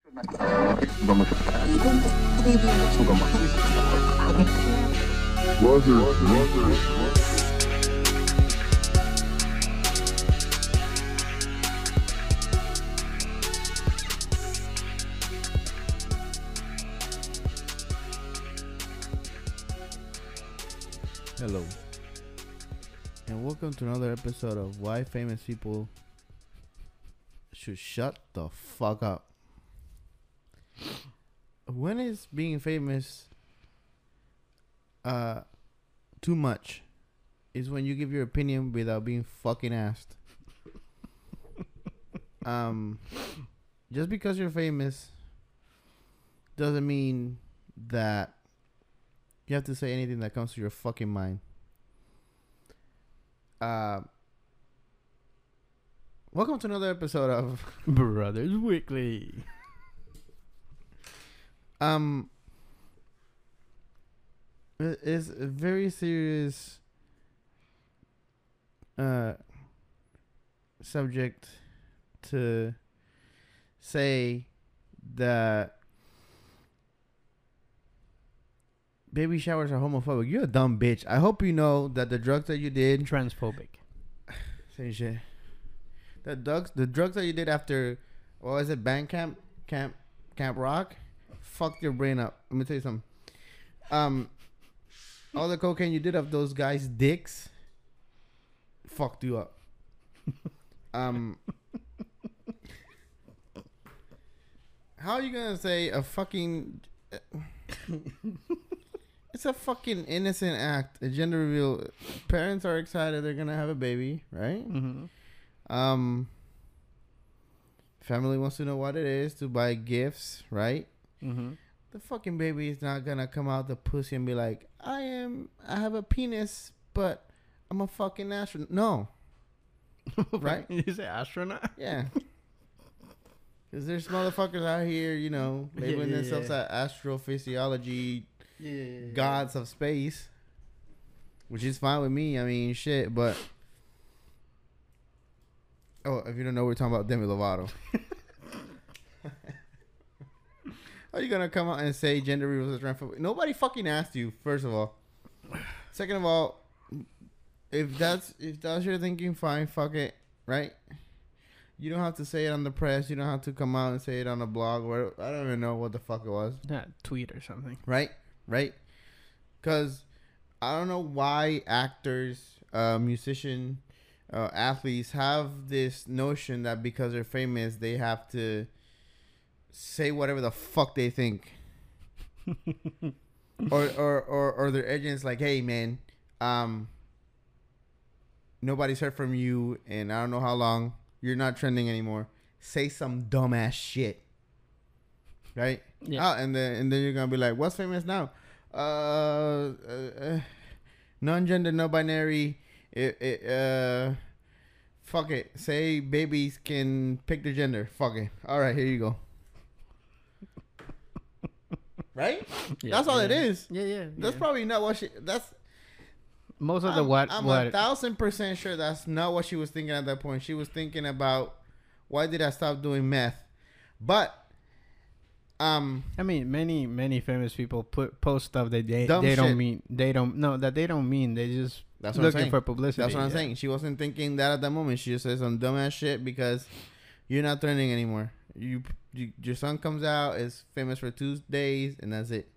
Hello, and welcome to another episode of Why Famous People Should Shut the Fuck Up. When is being famous too much? Is when you give your opinion without being fucking asked. Just because you're famous doesn't mean that you have to say anything that comes to your fucking mind. Welcome to another episode of Brothers Weekly. It's a very serious subject to say that baby showers are homophobic. You're a dumb bitch. I hope you know that the drugs that you did Transphobic. same shit. The drugs that you did after, what was it, band camp rock, fucked your brain up. Let me tell you something. All the cocaine you did of those guys' dicks fucked you up. How are you gonna say a fucking? It's a fucking innocent act. A gender reveal. Parents are excited they're gonna have a baby, right? Mm-hmm. Family wants to know what it is to buy gifts, right? Mm-hmm. The fucking baby is not gonna come out the pussy and be like, I have a penis, but I'm a fucking astronaut. No. Right? You say astronaut? Yeah. Because there's motherfuckers out here, you know, labeling themselves as astrophysiology gods of space, which is fine with me. I mean, shit, but... Oh, if you don't know, we're talking about Demi Lovato. Are you gonna come out and say gender reveal is transphobic? Nobody fucking asked you, first of all. Second of all, if that's your thinking, fine, fuck it, right? You don't have to say it on the press. You don't have to come out and say it on a blog. Or I don't even know what the fuck it was. Not tweet or something. Right? Because I don't know why actors, musicians, athletes have this notion that because they're famous, they have to say whatever the fuck they think. or their agent's like, hey man, nobody's heard from you and I don't know how long. You're not trending anymore. Say some dumbass shit. Right? Yeah. And then you're gonna be like, what's famous now? Non-gender, no binary. Fuck it. Say babies can pick their gender. Fuck it. All right, here you go. Right? Yeah, That's all it is. Yeah. That's probably not what she. That's most of the what. I'm what 1,000% sure that's not what she was thinking at that point. She was thinking about why did I stop doing meth? But I mean, many famous people post stuff that they Dumb don't shit. mean. They don't mean. They just that's what I'm looking saying. for publicity. That's what I'm saying. She wasn't thinking that at that moment. She just said some dumbass shit because you're not trending anymore. Your son comes out, is famous for 2 days, and that's it.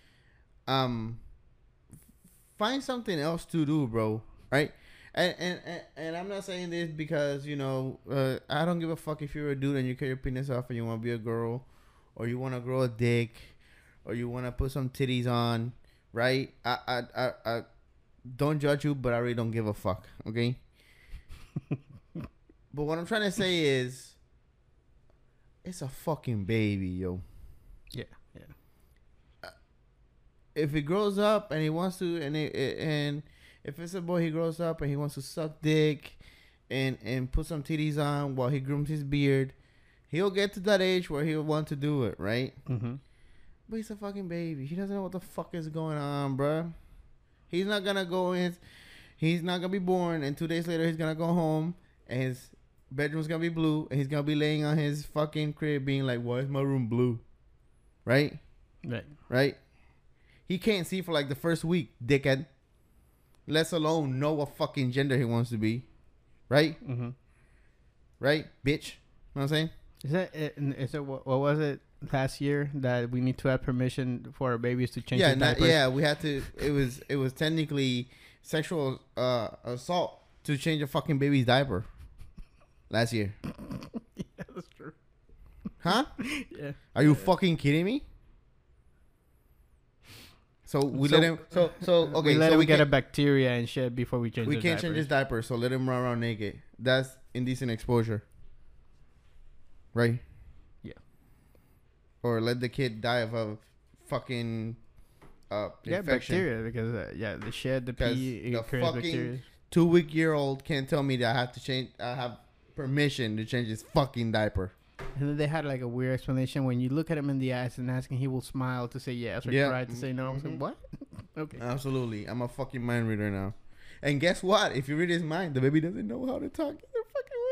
Find something else to do, bro. Right? And I'm not saying this because, you know, I don't give a fuck if you're a dude and you cut your penis off and you want to be a girl, or you want to grow a dick, or you want to put some titties on, right? I don't judge you, but I really don't give a fuck, okay? But what I'm trying to say is, it's a fucking baby, yo. Yeah. If he grows up and he wants to, and if it's a boy, he grows up and he wants to suck dick and put some titties on while he grooms his beard, he'll get to that age where he'll want to do it, right? Mm-hmm. But he's a fucking baby. He doesn't know what the fuck is going on, bruh. He's not gonna go in. He's not gonna be born, and 2 days later he's gonna go home and bedroom's gonna be blue, and he's gonna be laying on his fucking crib, being like, "Why is my room blue?" Right? Right. He can't see for like the first week, dickhead. Let alone know what fucking gender he wants to be, right? Mm-hmm. Right, bitch. You know what I'm saying? Is it what was it last year that we need to have permission for our babies to change their diapers? Yeah, we had to. It was technically sexual assault to change a fucking baby's diaper last year. Yeah, that's true. Huh? Yeah. Are you fucking kidding me? So we let him. So okay. We let so him get a bacteria and shit before we change. We can't change his diaper, so let him run around naked. That's indecent exposure, right? Yeah. Or let the kid die of a fucking infection. Bacteria because the shit, the pee, the creates fucking bacteria. 2-week-old can't tell me that I have to change. I have permission to change his fucking diaper. And then they had like a weird explanation when you look at him in the eyes and ask him, he will smile to say yes or try to say no. Mm-hmm. I was like, what? Okay. Absolutely. I'm a fucking mind reader now. And guess what? If you read his mind, the baby doesn't know how to talk in their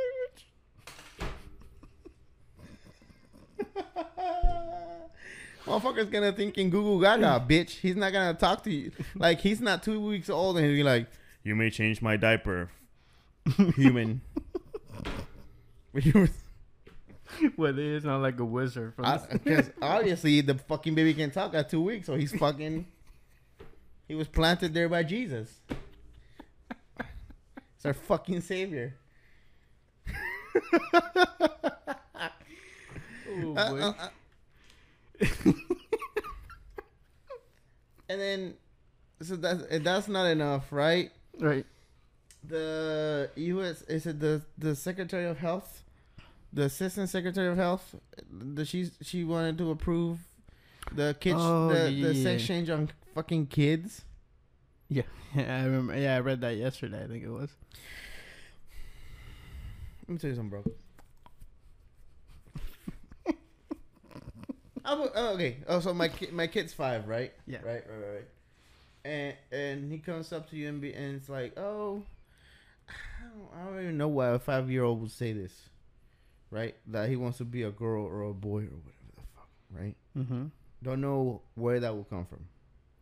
fucking language. Motherfucker's gonna think in Google Gaga, bitch. He's not gonna talk to you. Like, he's not 2 weeks old and he'll be like, "You may change my diaper, human." Well, it is not like a wizard. Because obviously the fucking baby can talk at 2 weeks, so he's fucking. He was planted there by Jesus. It's our fucking savior. Oh, boy. And then, so that's not enough, right? Right. The U.S. is it the Secretary of Health? The Assistant Secretary of Health, she wanted to approve the kids, the sex change on fucking kids. Yeah, I remember. Yeah, I read that yesterday. I think it was. Let me tell you something, bro. Okay. Oh, so my kid's 5, right? Yeah. Right. And he comes up to you and it's like, oh, I don't even know why a 5-year-old would say this. Right? That he wants to be a girl or a boy or whatever the fuck, right? Mm-hmm. Don't know where that will come from.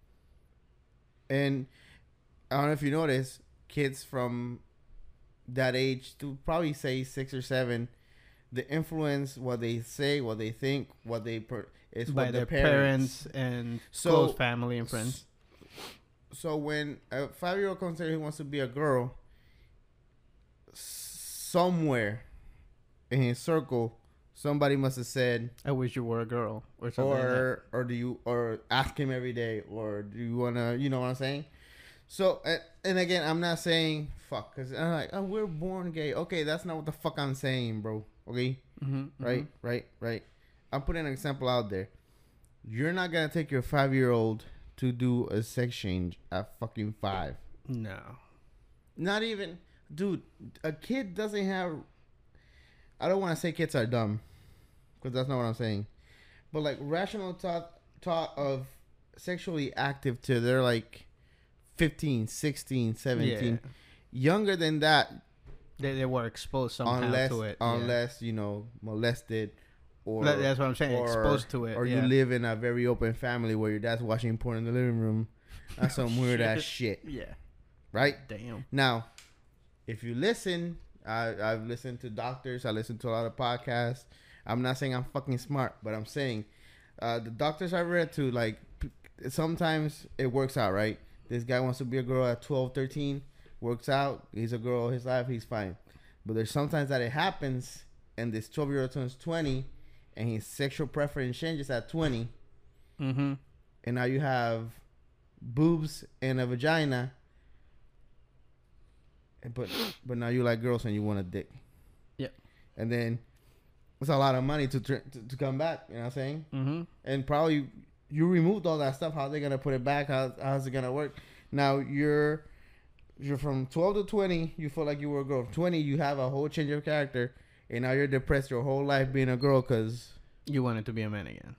And I don't know if you notice, kids from that age to probably say 6 or 7, they influence what they say, what they think, what they is by what their parents and close family and friends. So when a 5-year-old comes here, he wants to be a girl. Somewhere in his circle, somebody must have said, "I wish you were a girl," or something. Or ask him every day, or do you wanna, you know what I'm saying? So and again, I'm not saying fuck, cause I'm like, oh, we're born gay. Okay, that's not what the fuck I'm saying, bro. Okay, right. I'm putting an example out there. You're not gonna take your 5-year-old to do a sex change at fucking 5. No, not even, dude. A kid doesn't have. I don't want to say kids are dumb, because that's not what I'm saying. But like rational thought of sexually active to they're like 15, 16, 17. Yeah. Younger than that. They were exposed somehow to it. Unless, you know, molested. Or that's what I'm saying, exposed to it. Or you live in a very open family where your dad's watching porn in the living room. That's some weird ass shit. Yeah. Right? Damn. Now, if you listen... I've listened to doctors. I listen to a lot of podcasts. I'm not saying I'm fucking smart, but I'm saying the doctors I read to, like, sometimes it works out, right? This guy wants to be a girl at 12, 13, works out. He's a girl his life, he's fine. But there's sometimes that it happens, and this 12-year-old turns 20, and his sexual preference changes at 20. Mm-hmm. And now you have boobs and a vagina. But now you like girls and you want a dick. Yeah. And then it's a lot of money to come back. You know what I'm saying? Mm-hmm. And probably you removed all that stuff. How are they gonna put it back? How's it gonna work? Now you're from 12 to 20. You feel like you were a girl. 20, you have a whole change of character, and now you're depressed your whole life being a girl because you wanted to be a man again.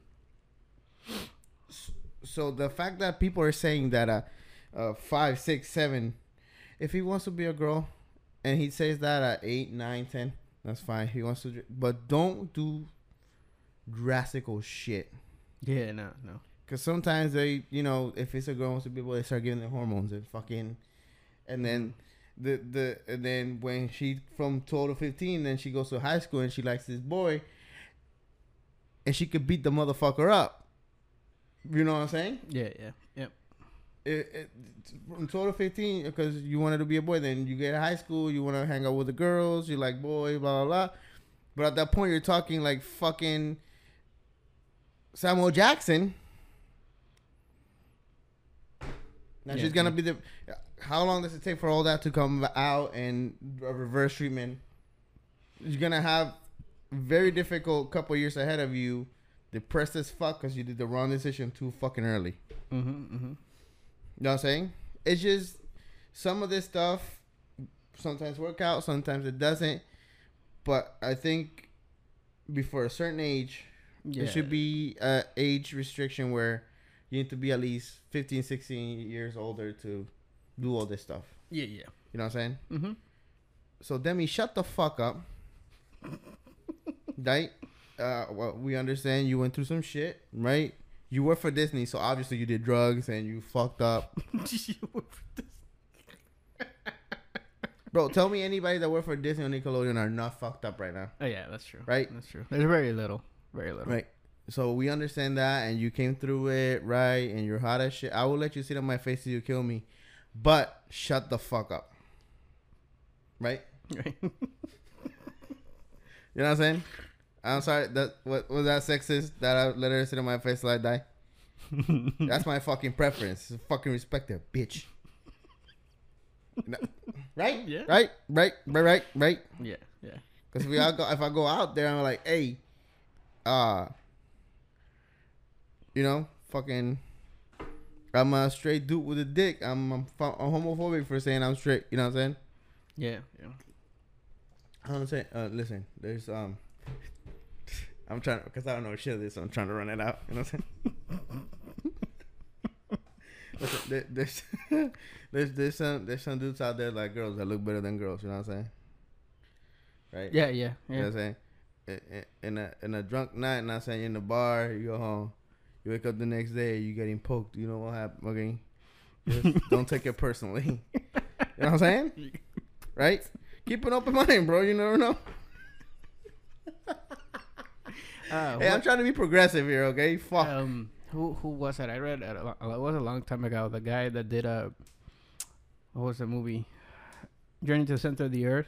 So the fact that people are saying that 5, 6, 7. If he wants to be a girl and he says that at 8, 9, 10, That's fine. He wants to, but don't do drastical shit. Yeah, no. Because sometimes they, if it's a girl wants to be able, they start giving them hormones and fucking, and then and then when she from 12 to 15, then she goes to high school and she likes this boy, and she could beat the motherfucker up. You know what I'm saying? Yeah. From 12 to 15, because you wanted to be a boy, then you get to high school, you want to hang out with the girls, you like boys, blah, blah, blah. But at that point, you're talking like fucking Samuel Jackson. Now she's going to be how long does it take for all that to come out and a reverse treatment? You're going to have very difficult couple years ahead of you, depressed as fuck because you did the wrong decision too fucking early. You know what I'm saying? It's just some of this stuff sometimes work out, sometimes it doesn't. But I think before a certain age, there should be an age restriction where you need to be at least 15, 16 years older to do all this stuff. Yeah. You know what I'm saying? Mm-hmm. So, Demi, shut the fuck up. Right? Well, we understand you went through some shit, right? You work for Disney, so obviously you did drugs and you fucked up. Bro, tell me anybody that worked for Disney or Nickelodeon are not fucked up right now. Oh, yeah, that's true. Right? That's true. There's very little. Right. So we understand that, and you came through it, right? And you're hot as shit. I will let you sit on my face till you kill me. But shut the fuck up. Right? Right. You know what I'm saying? I'm sorry. What was that sexist? That I let her sit on my face till I die? That's my fucking preference. Fucking respect her, bitch. Right? Yeah. Right? Yeah. Because if I go out there, I'm like, hey, fucking, I'm a straight dude with a dick. I'm homophobic for saying I'm straight. You know what I'm saying? Yeah. I'm saying, listen, there's I'm trying to, because I don't know what shit it is, so I'm trying to run it out. You know what I'm saying? Listen, there's some dudes out there like girls that look better than girls. You know what I'm saying? Right? Yeah. You know what I'm saying? In a drunk night, not saying you're in the bar, you go home, you wake up the next day, you getting poked. You know what happened? Okay, just don't take it personally. You know what I'm saying? Right? Keep an open mind, bro. You never know. Hey, I'm trying to be progressive here, okay? Fuck. Who was it? I read it was a long time ago. The guy that did what was the movie? Journey to the Center of the Earth.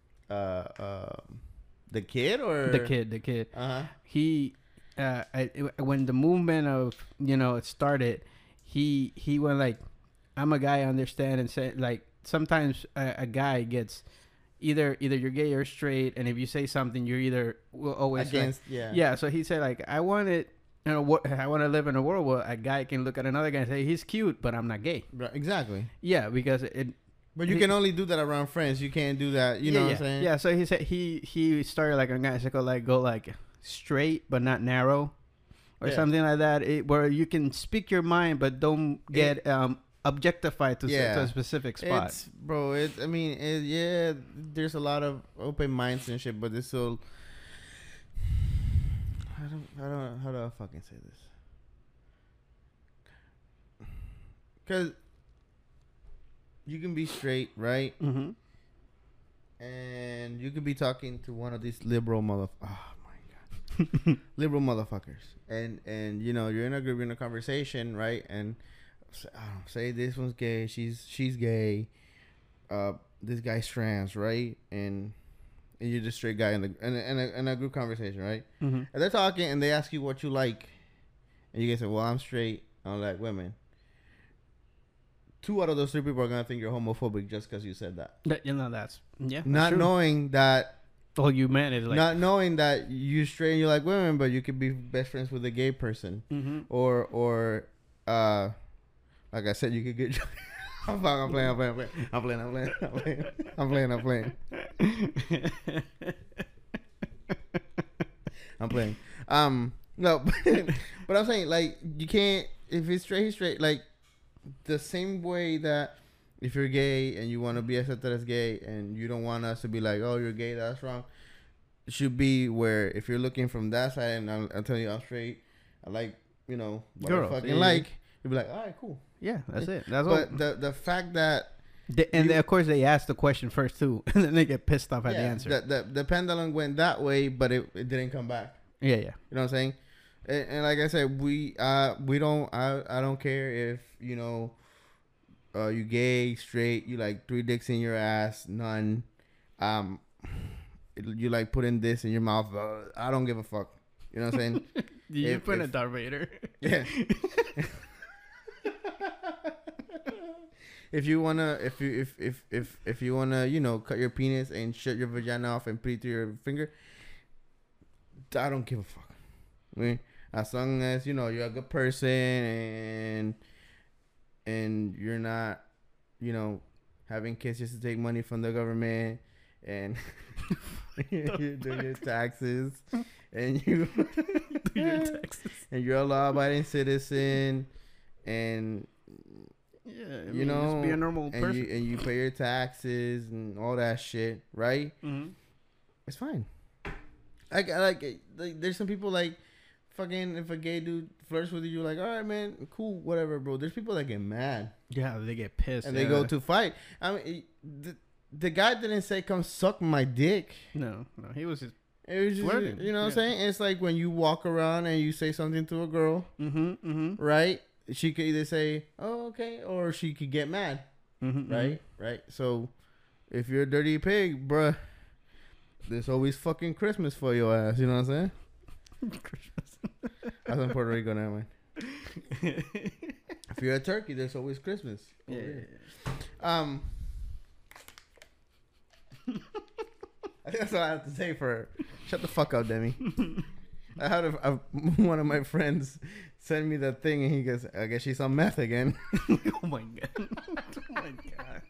The kid or the kid. He when the movement of it started, he went like, I'm a guy, I understand, and say like sometimes a guy gets. Either you're gay or straight, and if you say something, you're either always against. Like, yeah. So he said like, I want to live in a world where a guy can look at another guy and say he's cute, but I'm not gay. Right, exactly. Yeah, because it. But you can only do that around friends. You can't do that. You know what I'm saying? Yeah. So he said he started like a guy to go like straight but not narrow, or something like that. Where you can speak your mind but don't get objectified to a specific spot. There's a lot of open minds and shit, but it's still. How do I fucking say this? Because you can be straight, right? Mm-hmm. And you could be talking to one of these liberal liberal motherfuckers, and you're in a group, in a conversation, right? And say this one's gay, she's gay, this guy's trans, right? And you're the straight guy in a group conversation, right? Mm-hmm. And they're talking and they ask you what you like, and you guys say, well, I'm straight, I don't like women. 2 out of those 3 people are gonna think you're homophobic just because you said that. That's not true. knowing that. Oh, you meant it like not knowing that you straight and you like women, but you could be best friends with a gay person, mm-hmm. or like I said, you could get. I'm playing. No, but I'm saying like you can't. If he's straight, he's straight. Like the same way that if you're gay and you want to be accepted as gay and you don't want us to be like, oh, you're gay, that's wrong. should be where if you're looking from that side, and I'll tell you I'm straight, I like, you know, what girls, I fucking like, you'll be like, all right, cool. Yeah, that's it. That's but all. the fact that of course they ask the question first too, and then they get pissed off at the answer. The pendulum went that way, but it didn't come back. Yeah. You know what I'm saying? And like I said, we don't I don't care if, you know, you gay, straight, you like 3 dicks in your ass, none, you like putting this in your mouth. I don't give a fuck. You know what I'm saying? You put a Darth Vader. Yeah. If you wanna, if you wanna, you know, cut your penis and shut your vagina off and put it through your finger, I don't give a fuck. I mean, as long as, you know, you're a good person and you're not, you know, having kids just to take money from the government, and you do your taxes, and you do your taxes, and you're a law-abiding citizen, and you know, just be a normal person, and you pay your taxes and all that shit, right? Mm-hmm. It's fine. Like there's some people like, fucking, if a gay dude flirts with you, you're like, all right, man, cool, whatever, bro. There's people that get mad. Yeah, they get pissed and they go to fight. I mean, the guy didn't say, come suck my dick. No, he was just. It was just, flirting. You know what I'm saying? It's like when you walk around and you say something to a girl, right? She could either say, oh, okay, or she could get mad, right? Right? So, if you're a dirty pig, bruh, there's always fucking Christmas for your ass, you know what I'm saying? Christmas. I'm in Puerto Rico now, man. If you're a turkey, there's always Christmas. Yeah. I think that's all I have to say for her. Shut the fuck up, Demi. I had one of my friends send me that thing, and he goes, I guess she's on meth again. Oh my god. Oh my god.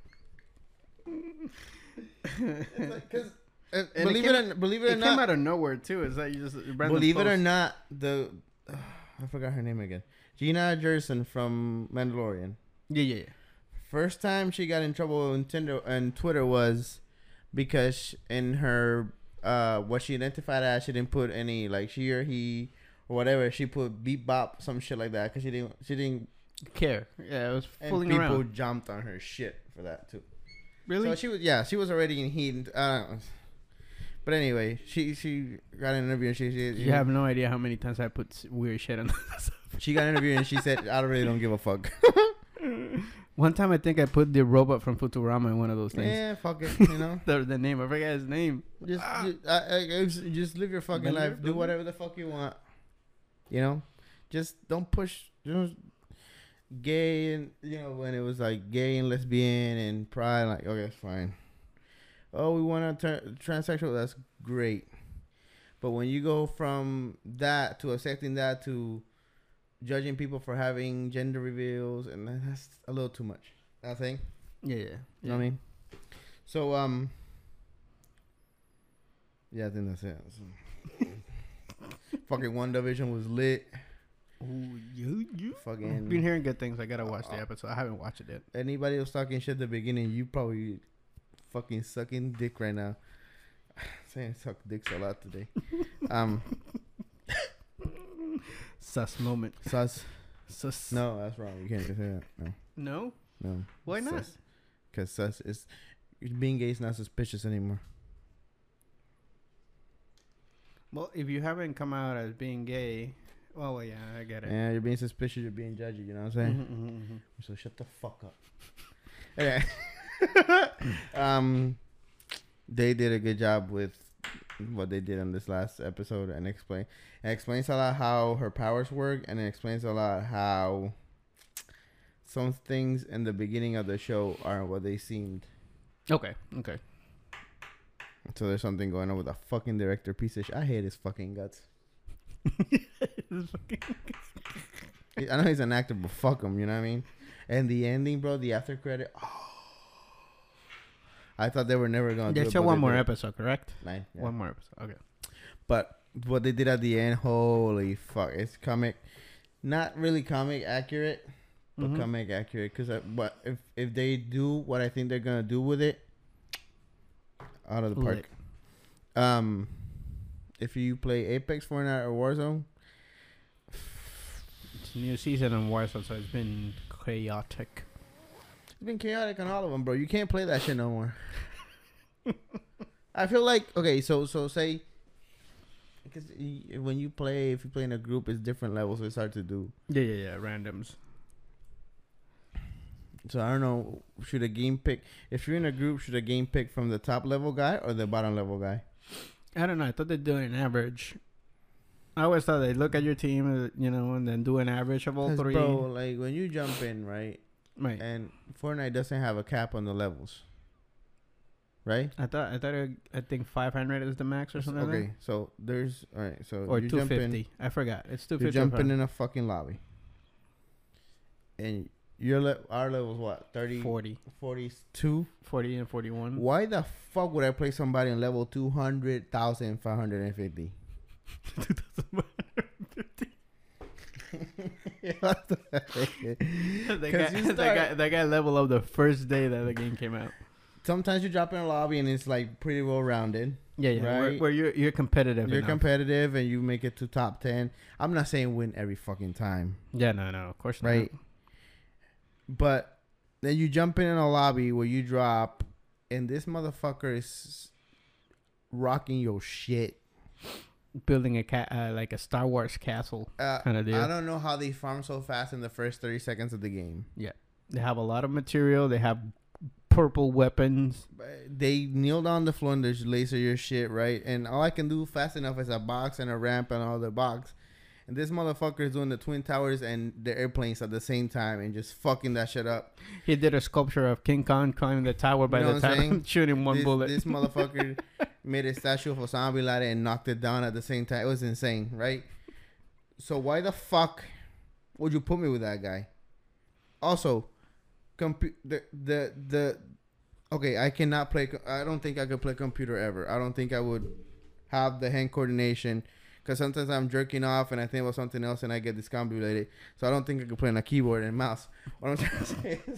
Because believe it or not, came out of nowhere too. Is that you just believe it or not, I forgot her name again. Gina Gerson from Mandalorian. Yeah. First time she got in trouble on Tinder and Twitter was because in her what she identified as, she didn't put any like she or he or whatever. She put beep bop, some shit like that, because she didn't care. Yeah, it was fooling around. And people jumped on her shit for that too. Really? So she was already in heat. But anyway, she got an interview and she you have no idea how many times I put weird shit on this. She got an interview and she said, I really don't give a fuck. One time I think I put the robot from Futurama in one of those things. Yeah, fuck it, you know. the name, I forgot his name. Just live your fucking life. Do whatever the fuck you want. You know? Just don't push, you know, gay, and, you know, when it was like gay and lesbian and pride, like, okay, that's fine. Oh, we want to turn transsexual, that's great. But when you go from that to accepting that to judging people for having gender reveals, and that's a little too much. I think. Yeah. You know what I mean? So yeah, I think that's it. So, fucking WandaVision was lit. Ooh, you fucking. I've been hearing good things. I gotta watch the episode. I haven't watched it yet. Anybody was talking shit at the beginning, you probably fucking sucking dick right now. Saying suck dicks a lot today. Sus moment. Sus. Sus. No, that's wrong. You can't say that. No. No? Why not? Because sus is being gay is not suspicious anymore. Well, if you haven't come out as being gay, well, yeah, I get it. Yeah, you're being suspicious. You're being judgy. You know what I'm saying? So shut the fuck up. Okay. They did a good job with what they did on this last episode and explains a lot how her powers work, and it explains a lot how some things in the beginning of the show aren't what they seemed. Okay. So there's something going on with a fucking director piece of shit. I hate his fucking guts. I know he's an actor, but fuck him, you know what I mean? And the ending, bro, the after credit. Oh, I thought they were never going to do it. There's still one more episode, correct? 9. Yeah. One more episode. Okay. But what they did at the end, holy fuck. It's comic. Not really comic accurate, but comic accurate. Because if they do what I think they're going to do with it, out of the park. If you play Apex, Fortnite, or Warzone, It's a new season on Warzone, so it's been chaotic. it's been chaotic on all of them, bro. You can't play that shit no more. I feel like okay, so say because when you play, if you play in a group, it's different levels. So it's hard to do. Yeah. Randoms. So I don't know. Should a game pick? If you're in a group, should a game pick from the top level guy or the bottom level guy? I don't know. I thought they'd do an average. I always thought they'd look at your team, and then do an average of all three. Bro, like when you jump in, right? Right. And Fortnite doesn't have a cap on the levels, right? I think 500 is the max or something. Okay, so there's all right. So Or you 250. I forgot. It's 250. You're jumping in a fucking lobby, and our level's what 30, 40, 42, 40 and 41. Why the fuck would I play somebody in level 200,550? 2,550. That guy leveled up the first day that the game came out. Sometimes you drop in a lobby and it's like pretty well rounded. Yeah. Right? Where you're competitive. You're enough. competitive and you make it to top 10. I'm not saying win every fucking time. Yeah, no, of course not. Right. But then you jump in a lobby where you drop and this motherfucker is rocking your shit. Building like a Star Wars castle kind of deal. I don't know how they farm so fast in the first 30 seconds of the game. Yeah. They have a lot of material. They have purple weapons. They kneel down the floor and there's laser your shit, right? And all I can do fast enough is a box and a ramp and all the box. And this motherfucker is doing the Twin Towers and the airplanes at the same time and just fucking that shit up. He did a sculpture of King Kong climbing the tower by the time shooting one bullet. This motherfucker made a statue of Osama Bin Laden and knocked it down at the same time. It was insane, right? So why the fuck would you put me with that guy? Also, okay, I cannot play. I don't think I could play computer ever. I don't think I would have the hand coordination. Because sometimes I'm jerking off and I think about something else and I get discombobulated. So I don't think I can play on a keyboard and mouse. What I'm trying to say is...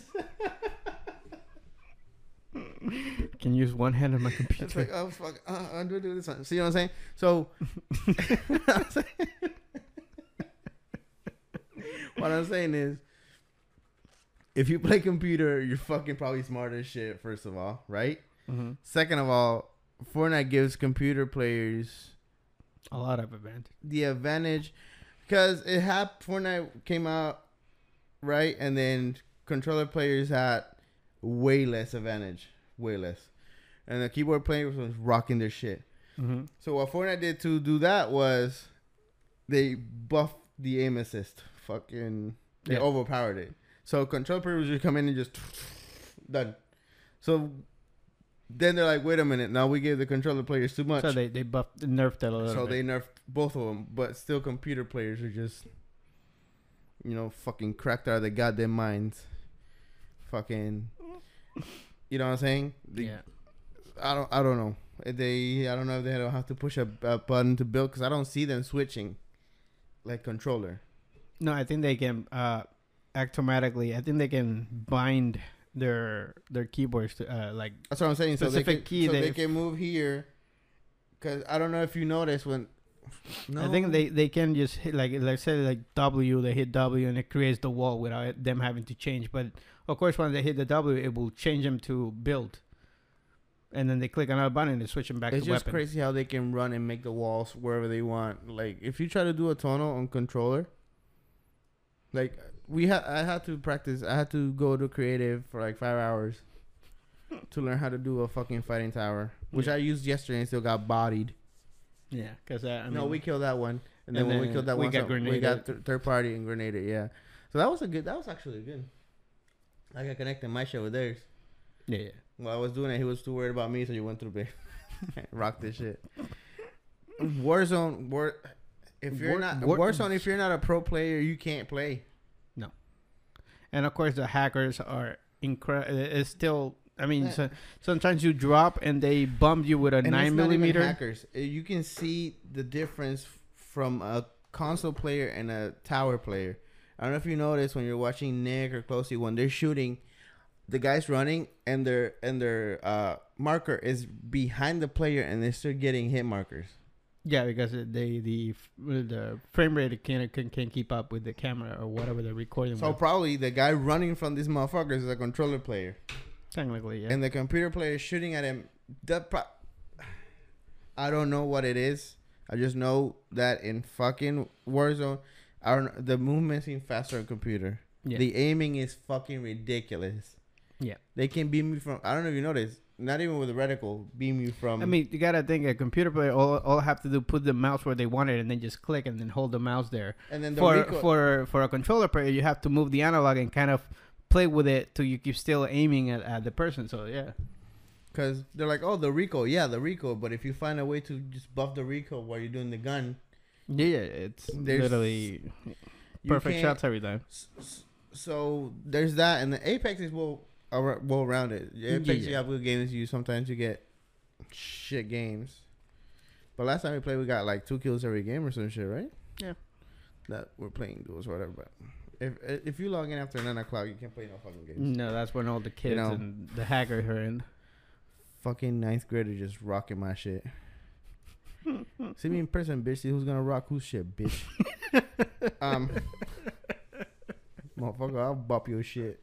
I can use one hand on my computer. It's like, oh, fuck. I'm doing this one. See what I'm saying? So... what I'm saying is... If you play computer, you're fucking probably smart as shit, first of all. Right? Mm-hmm. Second of all, Fortnite gives computer players... a lot of advantage. The advantage, because Fortnite came out, right, and then controller players had way less advantage, way less, and the keyboard players was rocking their shit. Mm-hmm. So what Fortnite did to do that was they buffed the aim assist, they overpowered it. So controller players would come in and just done. So. Then they're like, wait a minute, now we gave the controller players too much. So they nerfed it a little bit. So they nerfed both of them, but still computer players are just, fucking cracked out of their goddamn minds. Fucking, you know what I'm saying? Yeah. I don't know. I don't know if they don't have to push a button to build, because I don't see them switching like controller. No, I think they can act automatically. I think they can bind their keyboards to like that's what I'm saying. So they can move here, because I don't know if you notice when. No. I think they can just hit let's say W, they hit W and it creates the wall without them having to change. But of course, when they hit the W, it will change them to build, and then they click another button and they switch them back to weapon. It's just crazy how they can run and make the walls wherever they want. Like if you try to do a tunnel on controller, like. I had to practice. I had to go to creative for like 5 hours to learn how to do a fucking fighting tower, which I used yesterday and still got bodied. Yeah, because we killed that one, and then when we killed that one, we got third party and grenaded. Yeah, so that was actually good. Like I connected my shit with theirs. Yeah. While I was doing it, he was too worried about me, so you went through big. Rock this shit. Warzone. If you're not a pro player, you can't play. No. And of course, the hackers are incredible. It's still. I mean, sometimes you drop and they bump you with a 9mm. Hackers. You can see the difference from a console player and a tower player. I don't know if you notice when you're watching Nick or Closey, when they're shooting, the guy's running and their marker is behind the player and they're still getting hit markers. Yeah, because the frame rate can't keep up with the camera or whatever they're recording. So probably the guy running from these motherfuckers is a controller player. Technically, yeah. And the computer player is shooting at him. I don't know what it is. I just know that in fucking Warzone, the movement seems faster on computer. Yeah. The aiming is fucking ridiculous. Yeah. They can beam you from, I don't know if you noticed, not even with a reticle, beam you from. I mean, you gotta think a computer player all have to do put the mouse where they want it and then just click and then hold the mouse there. And then for a controller player, you have to move the analog and kind of play with it till you keep still aiming at the person. So yeah. Because they're like, oh, the recoil. Yeah, the recoil. But if you find a way to just buff the recoil while you're doing the gun. Yeah, it's literally perfect shots every time. So there's that. And the Apex is well rounded. Apex, you have good games. Sometimes you get shit games. But last time we played, we got like 2 kills every game or some shit, right? Yeah. That we're playing duels or whatever. But if you log in after 9 o'clock, you can't play no fucking games. No, that's when all the kids and the hackers are in. Fucking 9th grader just rocking my shit. See me in person, bitch. See who's gonna rock whose shit, bitch. Motherfucker, I'll bop your shit.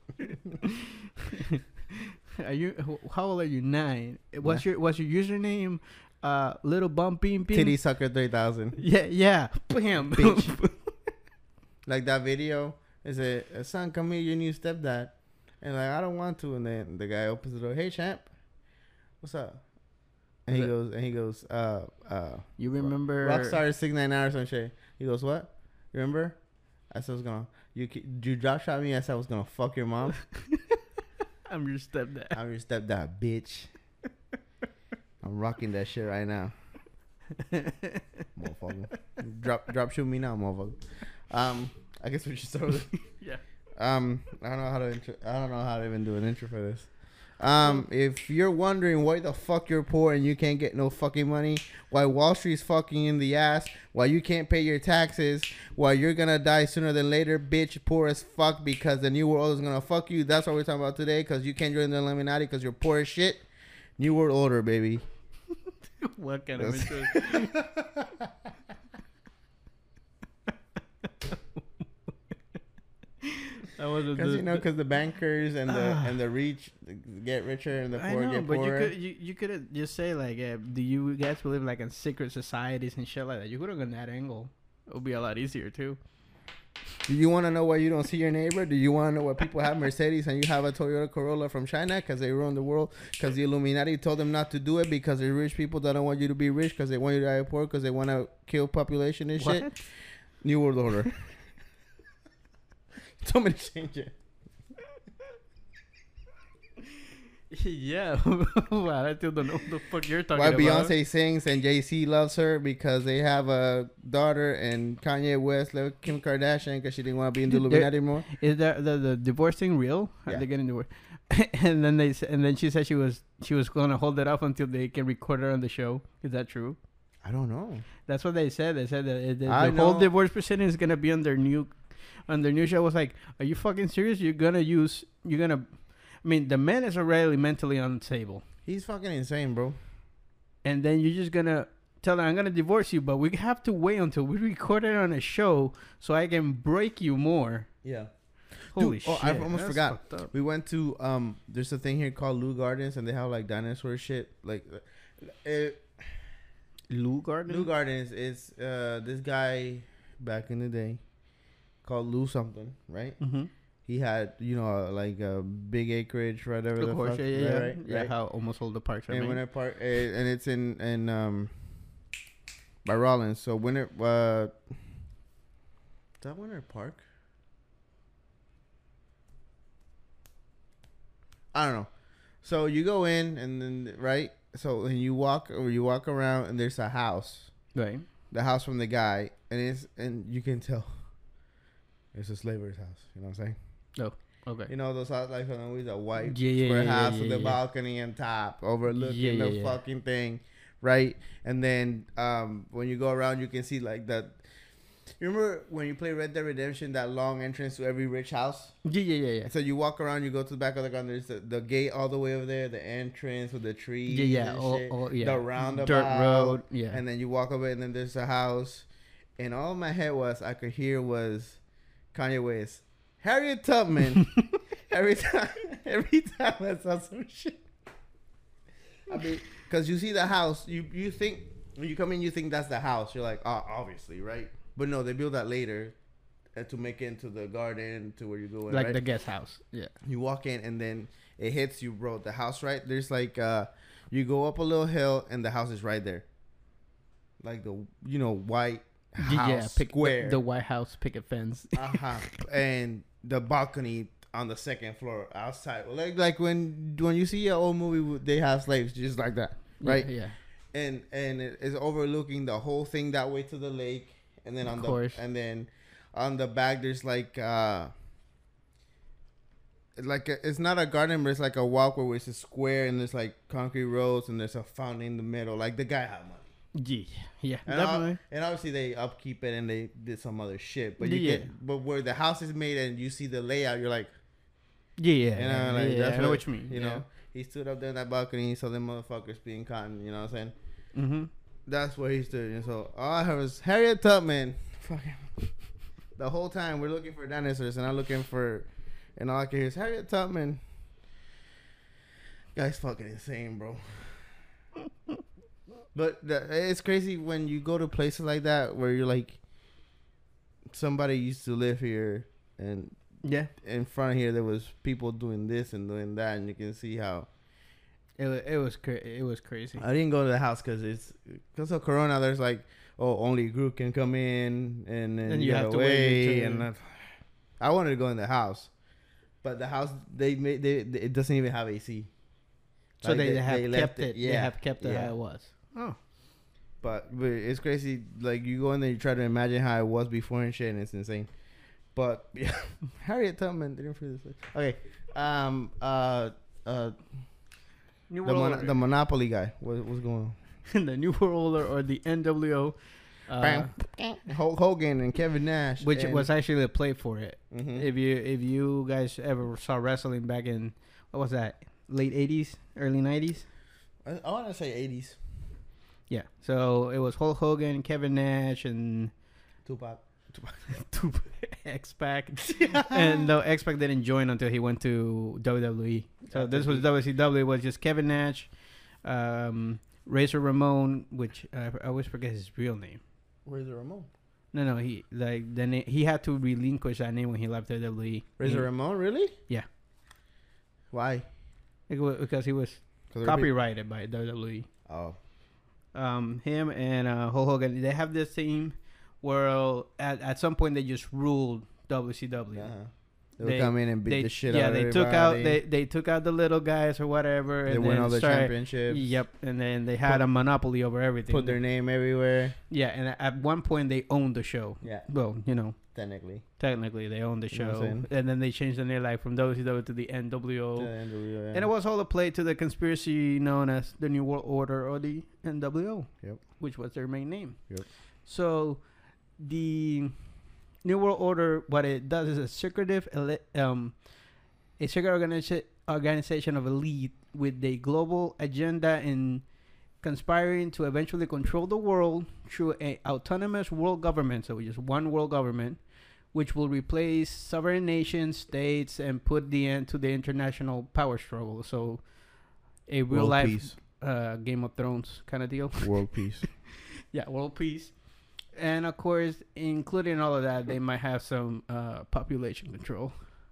Are you? How old are you? 9. What's your username? Little bump beam beam. Titty sucker 3000. Yeah. Bam, bitch. Like that video. Is a son, come here, your new stepdad, and like I don't want to, and then the guy opens the door. Hey, champ. What's up? And he goes, you remember Rockstar 699 or some shit. He goes, what? You remember? I said I was gonna you drop shot me. I said I was gonna fuck your mom. I'm your stepdad, bitch. I'm rocking that shit right now. Motherfucker. Drop shoot me now, motherfucker. I guess we should start with it. Yeah. I don't know how to even do an intro for this. If you're wondering why the fuck you're poor and you can't get no fucking money, why Wall Street's fucking in the ass, why you can't pay your taxes, why you're gonna die sooner than later, bitch, poor as fuck because the new world is gonna fuck you. That's what we're talking about today, because you can't join the Illuminati because you're poor as shit. New World Order, baby. What kind of intro? Because the bankers and the rich get richer and the poor get poorer. But you could just say like, do you guys believe like in secret societies and shit like that? You could have gone that angle. It would be a lot easier too. Do you want to know why you don't see your neighbor? Do you want to know why people have Mercedes and you have a Toyota Corolla from China? Because they ruined the world. Because the Illuminati told them not to do it because they're rich people that don't want you to be rich because they want you to die poor because they want to kill population and shit. New World Order. Somebody change it. Yeah. Wow, I still don't know what the fuck you're talking about. Why Beyonce sings and Jay-Z loves her because they have a daughter and Kanye West loved Kim Kardashian because she didn't want to be in the Illuminati anymore. Is the divorce thing real? Yeah. Are they getting divorced? and then she said she was going to hold it off until they can record her on the show. Is that true? I don't know. That's what they said. They said that the whole divorce proceeding is going to be on their new show. I was like, are you fucking serious? I mean, the man is already mentally unstable. He's fucking insane, bro. And then you're just going to tell her, I'm going to divorce you, but we have to wait until we record it on a show so I can break you more. Yeah. Holy shit. Oh, I almost forgot. We went to, there's a thing here called Lou Gardens, and they have, like, dinosaur shit. Like, Lou Gardens? Lou Gardens is this guy back in the day called Lou something, right? Mm-hmm. He had, like a big acreage, whatever. Of course, yeah. Right? How almost all the parks are and made. Winter Park, and it's in by Rollins. So Winter, is that Winter Park? I don't know. So you go in and then right. So and you walk around and there's a house. Right. The house from the guy, and you can tell it's a slaver's house. You know what I'm saying? Oh, okay. You know those houses like always a white square house with the balcony on top overlooking the fucking thing, right? And then when you go around, you can see like that. You remember when you play Red Dead Redemption, that long entrance to every rich house? Yeah. So you walk around, you go to the back of the gun. There's the gate all the way over there, the entrance with the trees. Yeah. And shit, Yeah. the roundabout, dirt road. Yeah. And then you walk over, and then there's a house. And all in my head I could hear was Kanye West, Harriet Tubman. every time I saw some shit. I mean, because you see the house, you think when you come in, you think that's the house. You're like, oh, obviously, right? But no, they build that later to make it into the garden to where you're going. Like right? the guest house. Yeah. You walk in and then it hits you, bro. The house, right? There's like, you go up a little hill and the house is right there. Like the, white house square. The White House picket fence. And the balcony on the second floor outside. Like when you see an old movie, they have slaves just like that, right? Yeah. And it is overlooking the whole thing that way to the lake. And then on the back there's like it's not a garden, but it's like a walkway where it's a square and there's like concrete roads and there's a fountain in the middle. Like the guy had money. Yeah, and definitely. And obviously they upkeep it and they did some other shit. But but where the house is made and you see the layout, you're like, I know what you mean. You know, he stood up there in that balcony, he saw them motherfuckers being cotton. You know what I'm saying? Mm-hmm. That's where he stood. And so all I heard was Harriet Tubman. Fucking the whole time we're looking for dinosaurs and I'm looking for, and all I can hear is Harriet Tubman. Guy's fucking insane, bro. But it's crazy when you go to places like that where you're like, somebody used to live here, and in front of here there was people doing this and doing that, and you can see how it was crazy. I didn't go to the house because of Corona. There's like, only a group can come in, and then you have to wait. And I wanted to go in the house, but the house it doesn't even have AC. So like they have kept it. Yeah. They have kept it how it was. Oh. But it's crazy. Like you go in there, you try to imagine how it was before and shit, and it's insane. But Harriet Tubman didn't feel this. Okay. The Monopoly guy. What's going on? The New World Order or the NWO. Hulk Hogan and Kevin Nash, which was actually a play for it. Mm-hmm. If you guys ever saw wrestling back in, what was that, late 80s, early 90s? I want to say 80s. Yeah, so it was Hulk Hogan, Kevin Nash, and Tupac. X-Pac. And no, X-Pac didn't join until he went to WWE. So this was WCW. It was just Kevin Nash, Razor Ramon, which I always forget his real name. Razor Ramon? No, he had to relinquish that name when he left WWE. Razor Ramon, really? Yeah. Why? Because he was copyrighted by WWE. Oh. Him and Hulk Hogan, they have this team where at some point they just ruled WCW. Uh-huh. They would come in and beat the shit out of everybody. They took out the little guys or whatever. They win all the championships. Yep, and then they had a monopoly over everything. Put their name everywhere. Yeah, and at one point they owned the show. Yeah. Well, Technically, they owned the show, and then they changed the name like from WCW to the NWO. And it was all a play to the conspiracy known as the New World Order or the NWO. Yep. Which was their main name. Yep. So, the New World Order, what it does is a secret organization of elite with a global agenda in conspiring to eventually control the world through an autonomous world government, so just one world government, which will replace sovereign nations, states, and put the end to the international power struggle. So a real life Game of Thrones kind of deal. World peace. Yeah, world peace. And of course, including all of that, they might have some population control.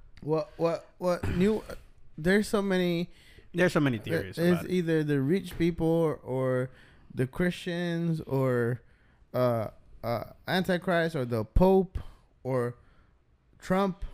There's so many theories. It's either the rich people or the Christians or Antichrist or the Pope or Trump.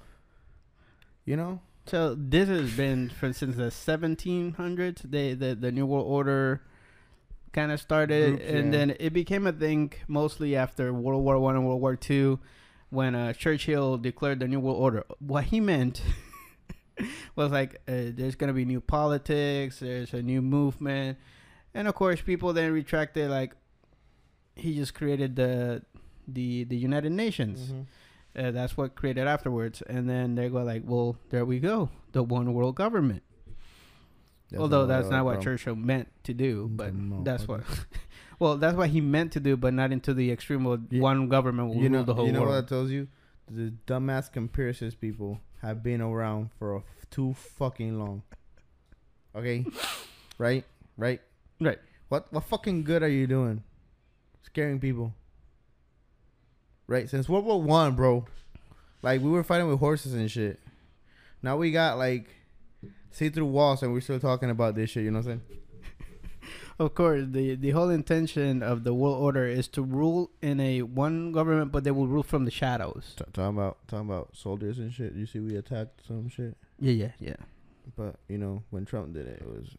So this has been since the 1700s. The New World Order kind of started, and then it became a thing mostly after World War I and World War II, when Churchill declared the New World Order. What he meant was like there's gonna be new politics, there's a new movement, and of course people then retracted, like he just created the the United Nations. That's what created afterwards, and then they go like, well, there we go, the one world government. Although that's not what Churchill meant to do, but that's what. Well, that's what he meant to do, but not into the extreme of one government will rule the whole world. You know what that tells you? The dumbass conspiracies people have been around for too fucking long. Okay, right. What fucking good are you doing? Scaring people. Right, since World War I, bro. Like, we were fighting with horses and shit. Now we got like see-through walls, and we're still talking about this shit. You know what I'm saying? Of course, the whole intention of the world order is to rule in a one government, but they will rule from the shadows. Talking about soldiers and shit. You see, we attacked some shit. Yeah. But you know, when Trump did it, it was.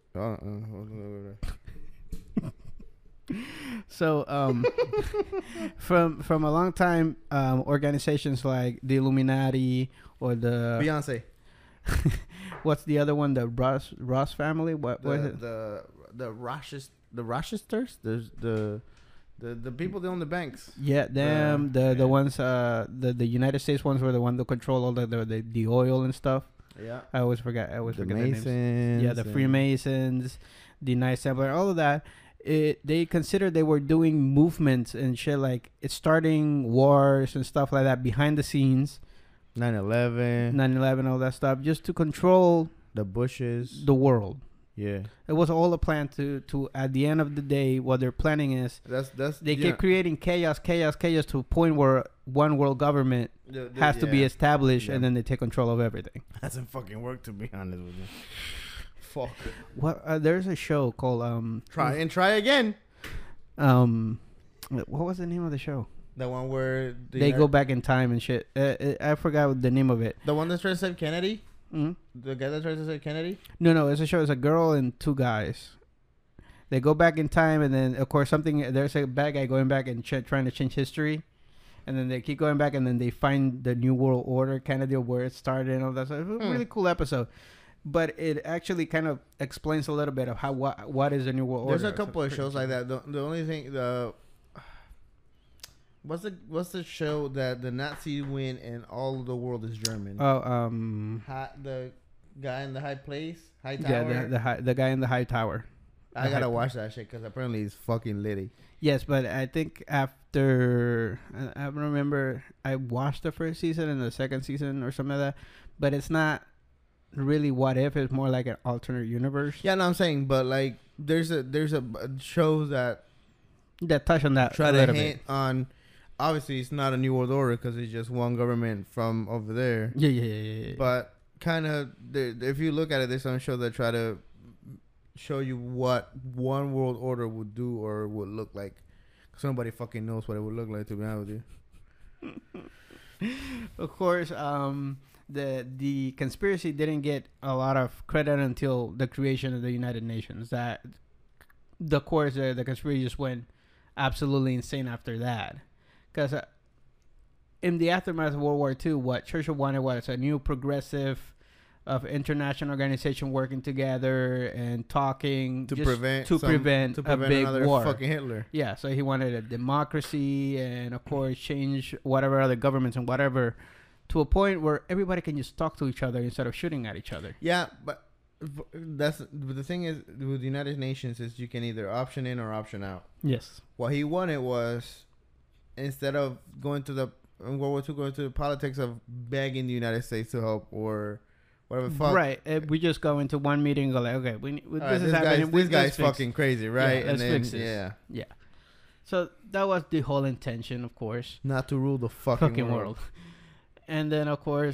So, from a long time, organizations like the Illuminati or the Beyonce. What's the other one? The Ross family. What was it? The Rochesters. There's the people that own the banks. Yeah, them. The ones. The United States ones were the one that control all the oil and stuff. Yeah. I always forget the Masons. names. Yeah, the Freemasons, the Knights Templar, all of that. They considered they were doing movements and shit, like it's starting wars and stuff like that behind the scenes. 9/11, all that stuff, just to control the Bushes, the world. Yeah, it was all a plan to at the end of the day, what they're planning is they keep creating chaos to a point where one world government has to be established, and then they take control of everything. Hasn't fucking worked, to be honest with you. Fuck. What? There's a show called Try Again. What was the name of the show? The one where they go back in time and shit. I forgot the name of it. The one that tries to save Kennedy. Mm-hmm. The guy that tries to save Kennedy. No, it's a show. It's a girl and two guys. They go back in time, and then of course there's a bad guy going back and trying to change history, and then they keep going back, and then they find the New World Order kind of deal where it started and all that. So it's a really cool episode. But it actually kind of explains a little bit of how what is the New World Order. There's a couple of shows like that. The only thing what's the show that the Nazis win and all of the world is German? The guy in the high place, high tower. Yeah, the guy in the high tower. I gotta watch that shit because apparently it's fucking litty. Yes, but I think after I remember I watched the first season and the second season or something like that, but it's not really what if. It's more like an alternate universe. Yeah, no, I'm saying, but like there's a show that touch on that try to hint on. Obviously, it's not a New World Order because it's just one government from over there. Yeah. But kind of, if you look at it, there's some shows that try to show you what one world order would do or would look like. Because nobody fucking knows what it would look like, to be honest with you. Of course, the conspiracy didn't get a lot of credit until the creation of the United Nations. That, of course, the conspiracy just went absolutely insane after that. Because in the aftermath of World War II, what Churchill wanted was a new progressive of international organization working together and talking to prevent a big war. Fucking Hitler. Yeah, so he wanted a democracy and, of course, change whatever other governments and whatever to a point where everybody can just talk to each other instead of shooting at each other. Yeah, but the thing is with the United Nations is you can either option in or option out. Yes. What he wanted was, instead of going to the World War II, going to the politics of begging the United States to help or whatever. Fuck. Right. We just go into one meeting and go like, okay, this is happening. This guy's fucking crazy, right? Yeah, let's fix this. Yeah. So that was the whole intention, of course. Not to rule the fucking world. And then, of course,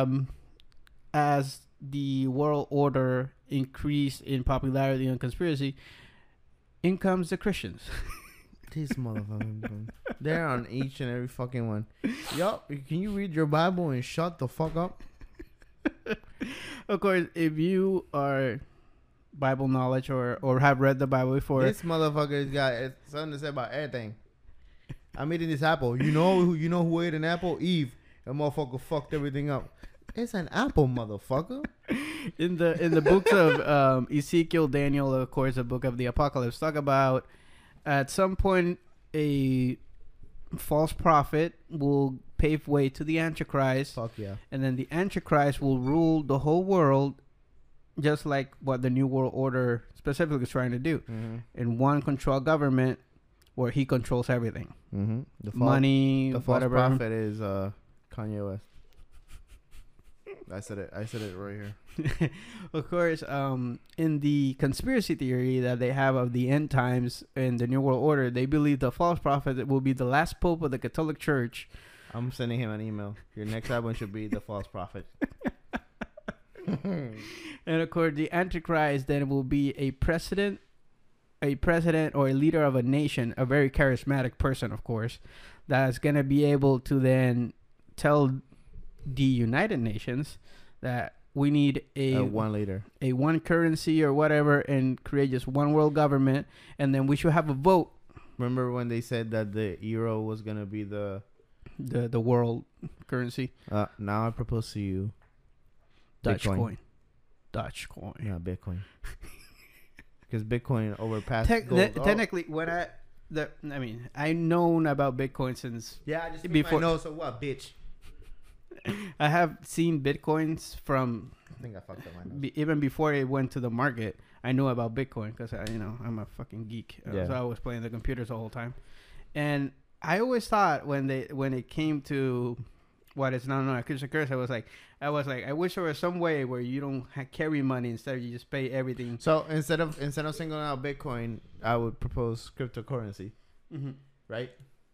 as the world order increased in popularity and conspiracy, in comes the Christians. These motherfuckers. They're on each and every fucking one. Yup. Can you read your Bible and shut the fuck up? Of course, if you are Bible knowledge or have read the Bible before, this motherfucker's got something to say about everything. I'm eating this apple. You know who ate an apple? Eve. That motherfucker fucked everything up. It's an apple, motherfucker. In the books of Ezekiel, Daniel, of course, the book of the Apocalypse, talk about at some point a false prophet will pave way to the Antichrist. Fuck yeah. And then the Antichrist will rule the whole world, just like what the New World Order specifically is trying to do. In one controlled government where he controls everything. Money, the false whatever. prophet is Kanye West. I said it right here. Of course, in the conspiracy theory that they have of the end times and the New World Order, they believe the false prophet will be the last pope of the Catholic Church. I'm sending him an email. Your next album should be The False Prophet. And of course, the Antichrist then will be a president or a leader of a nation, a very charismatic person, of course, that's going to be able to then tell the United Nations that we need a one leader, a one currency or whatever, and create just one world government, and then we should have a vote. Remember when they said that the euro was going to be the world currency? Now I propose to you Dutch Bitcoin. coin. Dutch coin. Yeah, Bitcoin. Because Bitcoin overpassed gold. Technically, I known about Bitcoin since I just before. No, so what, bitch? I have seen Bitcoins from I think I fucked up my nose. even before it went to the market. I knew about Bitcoin because I'm a fucking geek. So I was playing the computers the whole time, and I always thought when it came to what is now known as cryptocurrency, I was like, I wish there was some way where you don't carry money, instead you just pay everything. So instead of singling out Bitcoin, I would propose cryptocurrency, right?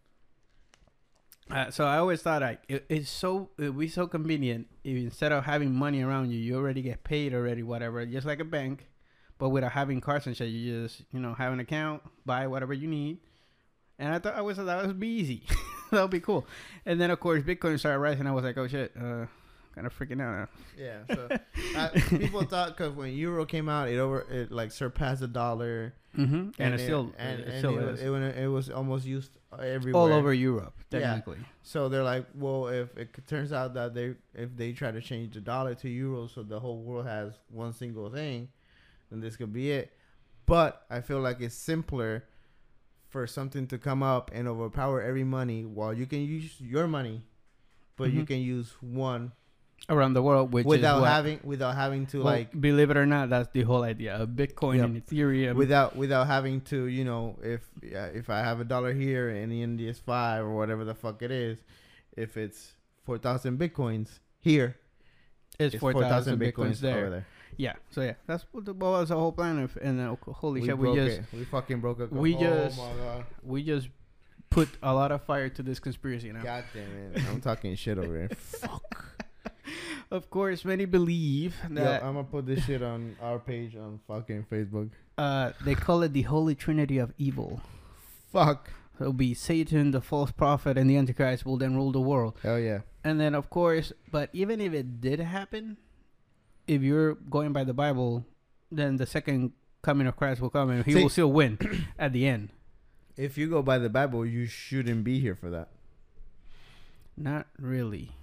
So I always thought it'd be so convenient if instead of having money around you, you already get paid already, whatever, just like a bank, but without having cards and shit. You just have an account, buy whatever you need, and I thought that would be easy. That would be cool. And then of course Bitcoin started rising. I was like, oh shit, kind of freaking out now. Yeah. So people thought because when euro came out, it like surpassed the dollar. And it still is. It was almost used everywhere, all over Europe, technically. Yeah. So they're like, well, if it turns out that if they try to change the dollar to euro, so the whole world has one single thing, then this could be it. But I feel like it's simpler for something to come up and overpower every money, while you can use your money, but you can use one around the world, which without having to believe it or not, that's the whole idea of Bitcoin and Ethereum. Without having to, if I have $1 here and in India is 5 or whatever the fuck it is, if it's 4,000 Bitcoins here, it's 4,000 Bitcoins there. Over there. Yeah, so yeah, that's what was the whole plan of, and holy shit, we fucking broke it. We just put a lot of fire to this conspiracy now. God damn it, I'm talking shit over here. Fuck. Of course, many believe that I'm gonna put this shit on our page on fucking Facebook. They call it the Holy Trinity of Evil. Fuck. So it'll be Satan, the false prophet, and the Antichrist will then rule the world. Hell yeah. And then, of course, but even if it did happen, if you're going by the Bible, then the second coming of Christ will come and he will still win at the end. If you go by the Bible, you shouldn't be here for that. Not really.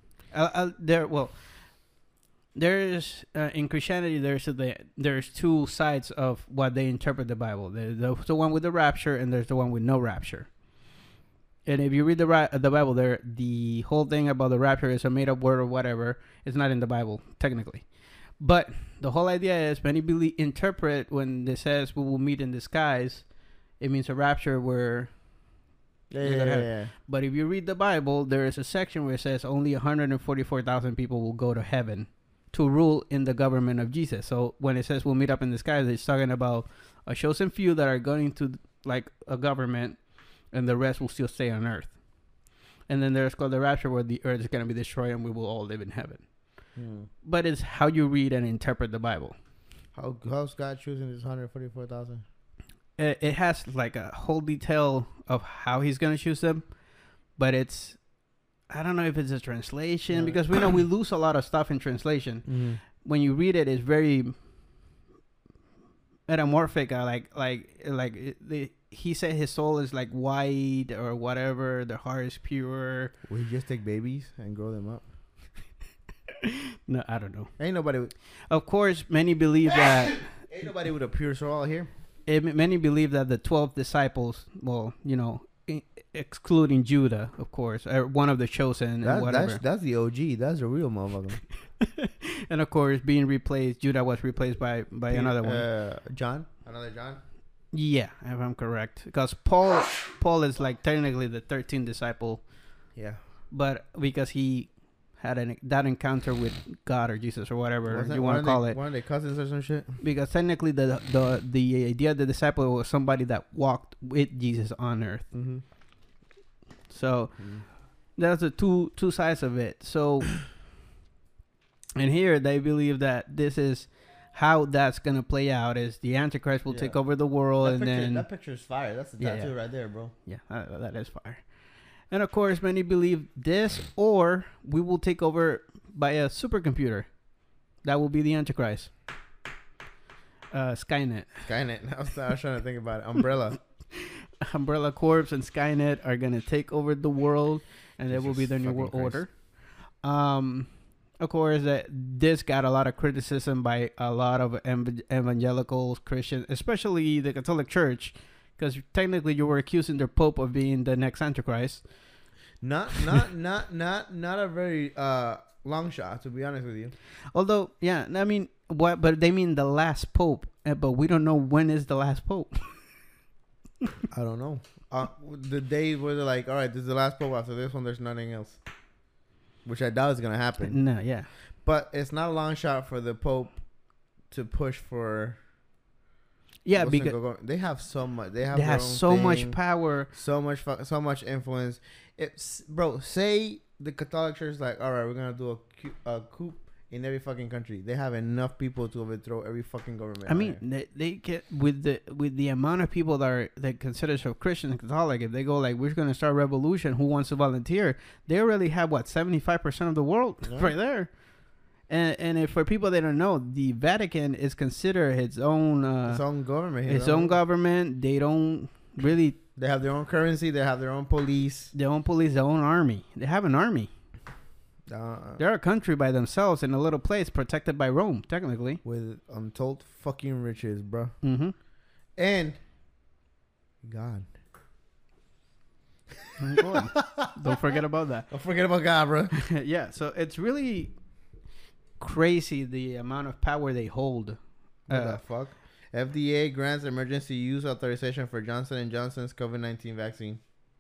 There's in Christianity there's two sides of what they interpret the Bible. There's the one with the rapture, and there's the one with no rapture. And if you read the Bible, the whole thing about the rapture is a made up word or whatever. It's not in the Bible technically, but the whole idea is many interpret when it says we will meet in the skies, it means a rapture where. Yeah. But if you read the Bible, there is a section where it says only 144,000 people will go to heaven to rule in the government of Jesus. So when it says we'll meet up in the skies, it's talking about a chosen few that are going to like a government, and the rest will still stay on earth. And then there's called the rapture, where the earth is going to be destroyed and we will all live in heaven. But it's how you read and interpret the Bible. How's God choosing this 144,000? It has like a whole detail of how he's going to choose them, but I don't know if it's a translation, because we know we lose a lot of stuff in translation. When you read it, it's very metamorphic. He said his soul is like white or whatever. The heart is pure. Will he just take babies and grow them up? No, I don't know. Ain't nobody. Of course, many believe that. Ain't nobody with a pure soul here. Many believe that the 12 disciples, excluding Judah, of course, one of the chosen and whatever. That's the OG. That's the real motherfucker. And of course, being replaced, Judah was replaced by another one. John, another John. Yeah, if I'm correct, because Paul is like technically the 13th disciple. Yeah, but because he had that encounter with God or Jesus or whatever you want to call it. One of their cousins or some shit. Because technically, the idea of the disciple was somebody that walked with Jesus on earth. Mm-hmm. So that's the two sides of it. So, and here they believe that this is how that's gonna play out. Is the Antichrist will take over the world, that picture's fire. That's the tattoo right there, bro. Yeah, that is fire. And of course, many believe this, or we will take over by a supercomputer. That will be the Antichrist. Skynet. I was trying to think about it. Umbrella Corps and Skynet are going to take over the world, and it will be the new world order. Of course, this got a lot of criticism by a lot of evangelicals, Christians, especially the Catholic Church, because technically you were accusing the Pope of being the next Antichrist. Not a very long shot, to be honest with you. Although, yeah, I mean, what? But they mean the last Pope, but we don't know when is the last Pope. I don't know. The day where they're like, all right, this is the last Pope. After this one, there's nothing else. Which I doubt is going to happen. No, yeah. But it's not a long shot for the Pope to push for... Yeah, because they have so much. They have so much power. So much influence. Bro, say the Catholic Church is like, all right, we're going to do a coup in every fucking country. They have enough people to overthrow every fucking government. I mean, they get with the amount of people that consider themselves Christian and Catholic. If they go like, we're going to start a revolution, who wants to volunteer? They already have 75% of the world right there. And if for people that don't know, the Vatican is considered its own government. Its own government. They don't really. They have their own currency. They have their own police. Their own army. They have an army. They're a country by themselves in a little place protected by Rome, technically. With untold fucking riches, bro. Mm-hmm. And God. Don't forget about that. Don't forget about God, bro. Yeah, so it's really crazy the amount of power they hold. What the fuck? FDA grants emergency use authorization for Johnson & Johnson's COVID-19 vaccine.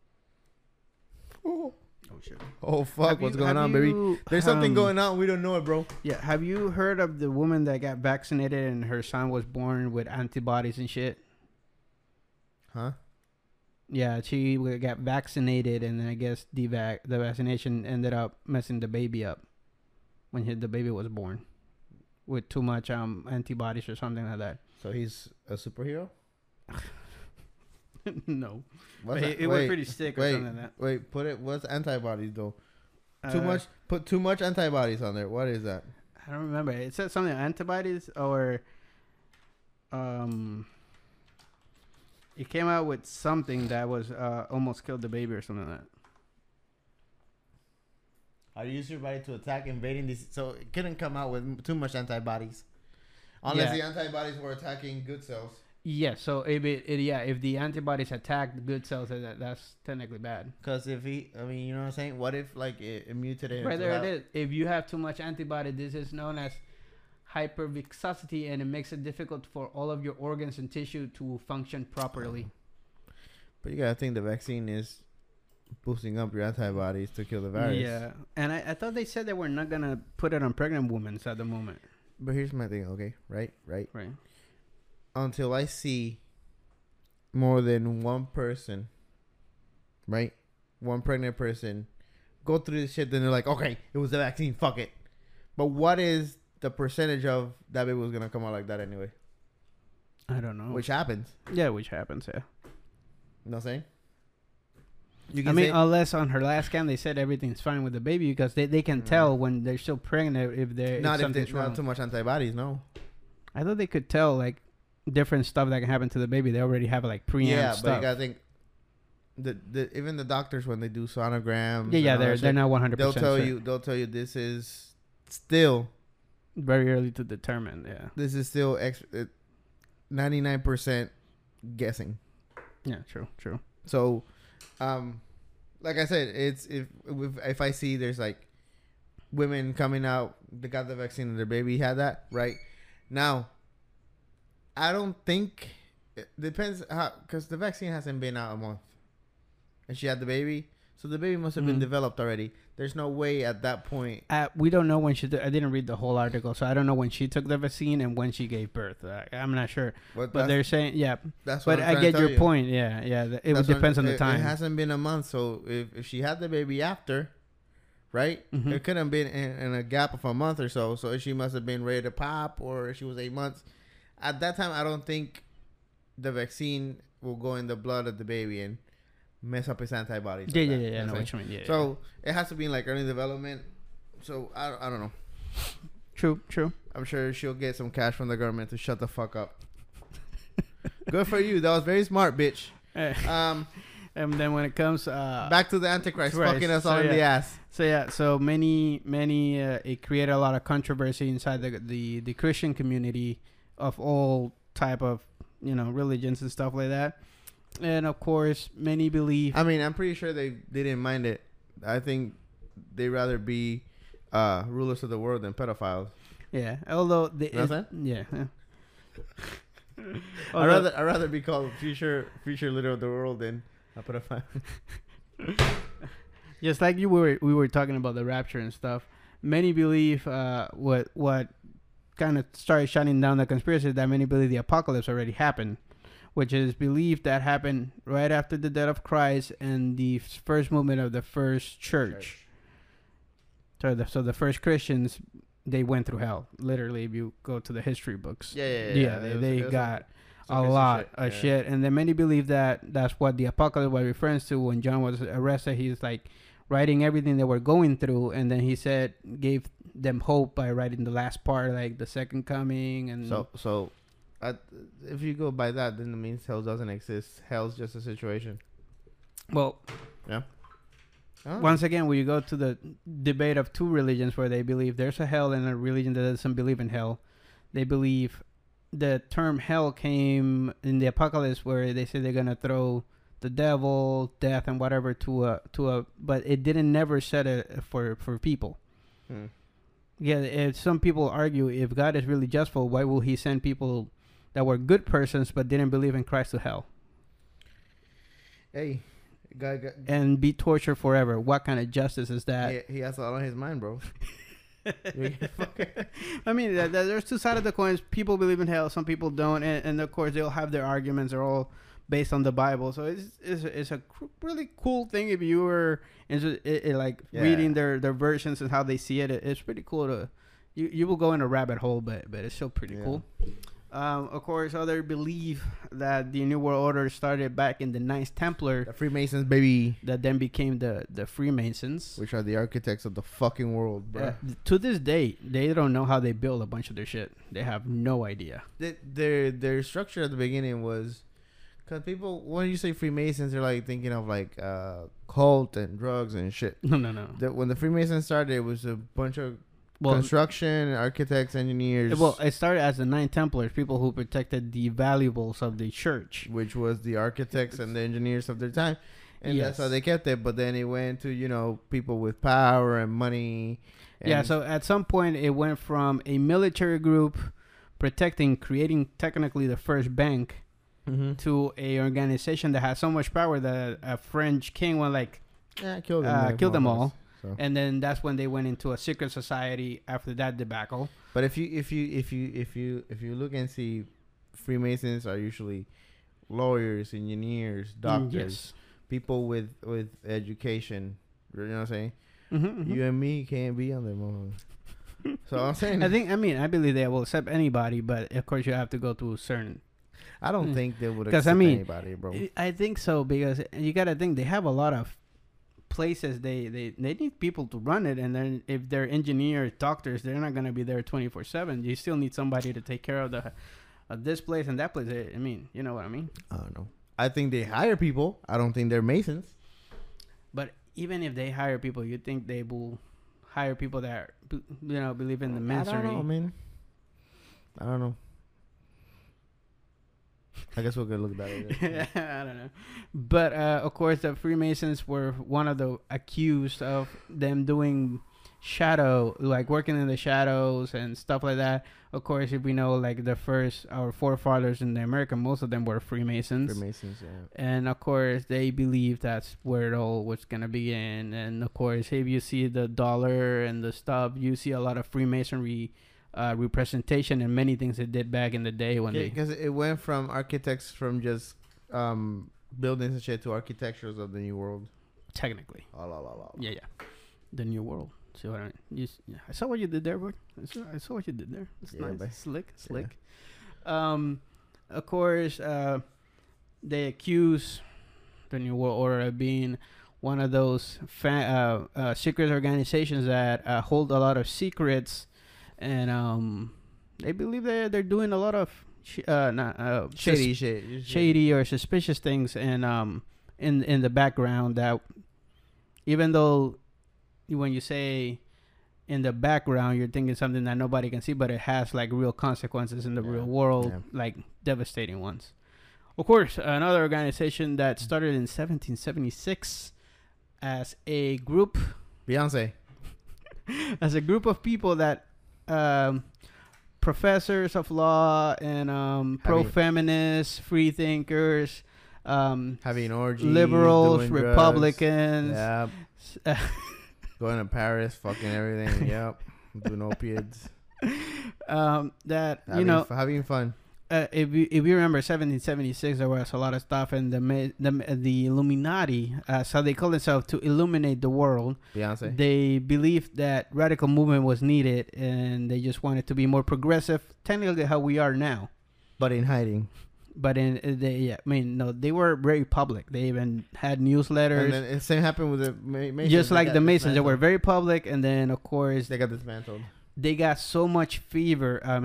Oh shit! Oh fuck! What's going on, baby? There's something going on. We don't know it, bro. Yeah. Have you heard of the woman that got vaccinated and her son was born with antibodies and shit? Huh? Yeah, she got vaccinated and then I guess the vaccination ended up messing the baby up when the baby was born with too much antibodies or something like that. So he's a superhero? No. It was pretty sick or something like that. What's antibodies though? Put too much antibodies on there. What is that? I don't remember. It said something antibodies or it came out with something that was almost killed the baby or something like that. I use your body to attack invading these, so it couldn't come out with too much antibodies, unless the antibodies were attacking good cells. Yeah, so if the antibodies attack the good cells, that's technically bad. Because you know what I'm saying? What if like it mutated? Right there it is. If you have too much antibody, this is known as hyperviscosity, and it makes it difficult for all of your organs and tissue to function properly. But you gotta think the vaccine is boosting up your antibodies to kill the virus. Yeah, and I thought they said they were not gonna put it on pregnant women at the moment. But here's my thing, okay? Right. Until I see more than one person, right? One pregnant person go through this shit, then they're like, okay, it was the vaccine, fuck it. But what is the percentage of that baby was going to come out like that anyway? I don't know. Which happens. Yeah, which happens, yeah. You know what I'm saying? Unless on her last scan they said everything's fine with the baby because they can tell when they're still pregnant if something's wrong. Not too much antibodies, no. I thought they could tell like different stuff that can happen to the baby. They already have like preamp stuff. But you gotta think even the doctors when they do sonograms. They're not 100%. They'll tell you this is still very early to determine. Yeah, this is still 99% guessing. Yeah, true. So Like I said, it's if I see there's like women coming out, they got the vaccine and their baby had that, right? Now, I don't think it depends how, because the vaccine hasn't been out a month, and she had the baby, so the baby must have been developed already. There's no way at that point. We don't know when she. I didn't read the whole article, so I don't know when she took the vaccine and when she gave birth. I'm not sure, but they're saying That's what. But I get your point. Yeah. It depends on the time. It hasn't been a month, so if she had the baby after, right, it could have been in a gap of a month or so. So she must have been ready to pop, or she was 8 months. At that time, I don't think the vaccine will go in the blood of the baby and mess up his antibodies. Yeah. I know what you mean. Yeah. So it has to be in like early development. So I don't know. True. I'm sure she'll get some cash from the government to shut the fuck up. Good for you. That was very smart, bitch. And then when it comes back to the Antichrist fucking us all in the ass. So many it created a lot of controversy inside the Christian community of all type of religions and stuff like that. And of course, many believe. I mean, I'm pretty sure they didn't mind it. I think they'd rather be rulers of the world than pedophiles. Yeah, although yeah. I'd rather be called future leader of the world than a pedophile. Just like we were talking about the rapture and stuff. Many believe what kind of started shutting down the conspiracy is that many believe the apocalypse already happened, which is believed that happened right after the death of Christ and the first movement of the first church. So the first Christians, they went through hell. Literally, if you go to the history books. Yeah. They got a lot of shit. And then many believe that that's what the apocalypse was referring to. When John was arrested, he's like writing everything they were going through, and then he said gave them hope by writing the last part, like the second coming. And so if you go by that, then it means hell doesn't exist. Hell's just a situation. Well, yeah. Once again, when you go to the debate of two religions where they believe there's a hell and a religion that doesn't believe in hell, they believe the term hell came in the apocalypse where they say they're gonna throw the devil, death, and whatever to a, but it didn't never set it for people. Yeah, some people argue if God is really justful, why will He send people that were good persons but didn't believe in Christ to hell? Hey, God, and be tortured forever. What kind of justice is that? He has a lot on his mind, bro. I mean, there's two sides of the coins. People believe in hell, some people don't, and of course they'll have their arguments. They're all based on the Bible, so it's a really cool thing if you were into reading their versions and how they see it. It's pretty cool to you will go in a rabbit hole, but it's still pretty cool. Of course, others believe that the New World Order started back in the Knights Templar. The Freemasons, baby. That then became the Freemasons. Which are the architects of the fucking world, bro. To this day, they don't know how they build a bunch of their shit. They have no idea. Their structure at the beginning was... Because people, when you say Freemasons, they're like thinking of like cult and drugs and shit. No. When the Freemasons started, it was a bunch of... construction, architects, engineers. Well, it started as the Nine Templars, people who protected the valuables of the church, which was the architects and the engineers of their time, and that's how they kept it. But then it went to people with power and money. And so at some point it went from a military group creating technically the first bank, to a organization that had so much power that a French king went killed them all. So. And then that's when they went into a secret society after that debacle. But if you look and see, Freemasons are usually lawyers, engineers, doctors, people with education. You know what I'm saying? You and me can't be on them. So I'm saying. I believe they will accept anybody, but of course you have to go through certain. I don't think they would accept anybody, bro. I think so because you gotta think they have a lot of places they need people to run it, and then if they're engineers, doctors, they're not gonna be there 24/7. You still need somebody to take care of this place and that place. I mean, you know what I mean? I don't know. I think they hire people. I don't think they're Masons. But even if they hire people, you think they will hire people that believe in the Masonry? I don't know, man. I don't know. I guess we'll go look that up. I don't know. But of course, the Freemasons were one of the accused of them doing shadow, like working in the shadows and stuff like that. Of course, if we know, like our forefathers in America, most of them were Freemasons. Freemasons, yeah. And of course, they believed that's where it all was gonna begin. And of course, if you see the dollar and the stuff, you see a lot of Freemasonry representation and many things they did back in the day when because it went from architects from just buildings and shit to architectures of the New World. Technically. Yeah. The New World. See what I mean? I saw what you did there, bro. I saw what you did there. It's nice. Buddy. Slick. Yeah. Of course, they accuse the New World Order of being one of those secret organizations that hold a lot of secrets, and they believe they're doing a lot of shady or suspicious things, and in the background, that even though when you say in the background, you're thinking something that nobody can see, but it has like real consequences in the real world, like devastating ones. Of course, another organization that started in 1776 as a group, Beyonce, as a group of people that professors of law and pro-feminists, free thinkers, having orgies, liberals, Republicans. Yeah. Going to Paris, fucking everything. Yep. Doing opiates. Having fun. If you remember 1776, there was a lot of stuff, and the Illuminati, so they call themselves to illuminate the world. Beyonce. They believed that radical movement was needed, and they just wanted to be more progressive, technically how we are now. But in hiding. But they were very public. They even had newsletters. And then the same happened with the Masons. Just like the Masons, they were very public, and then of course they got dismantled. They got so much favor of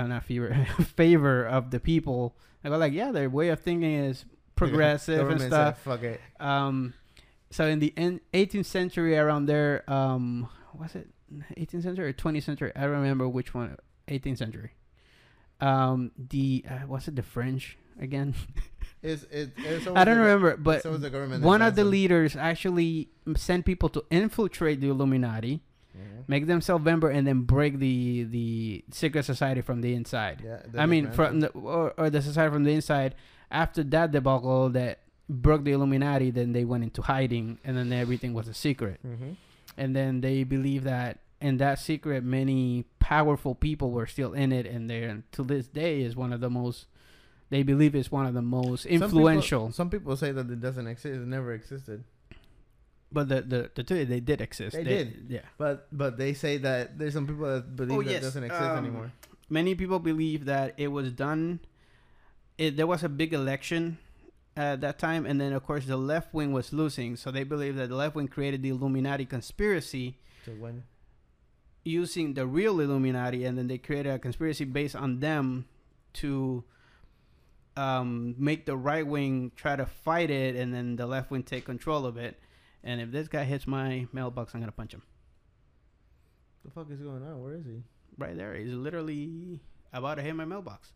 the people. They go like, yeah, their way of thinking is progressive and stuff. Said, fuck it. So in the 18th century, around there, was it 18th century or 20th century? I don't remember which one. 18th century. Was it the French again? I don't remember, but one of the leaders actually sent people to infiltrate the Illuminati, make themselves member, and then break the secret society from the inside. Yeah, from the society from the inside. After that debacle that broke the Illuminati, then they went into hiding, and then everything was a secret. Mm-hmm. And then they believe that in that secret, many powerful people were still in it, and there to this day is one of the most. They believe it's one of the most influential. Some people say that it doesn't exist; it never existed. But they did exist. They did, yeah. But they say that there's some people that believe that it doesn't exist anymore. Many people believe that it was done. There was a big election at that time, and then of course the left wing was losing, so they believe that the left wing created the Illuminati conspiracy. To win. Using the real Illuminati, and then they created a conspiracy based on them to make the right wing try to fight it, and then the left wing take control of it. And if this guy hits my mailbox, I'm gonna punch him. The fuck is going on? Where is he? Right there. He's literally about to hit my mailbox.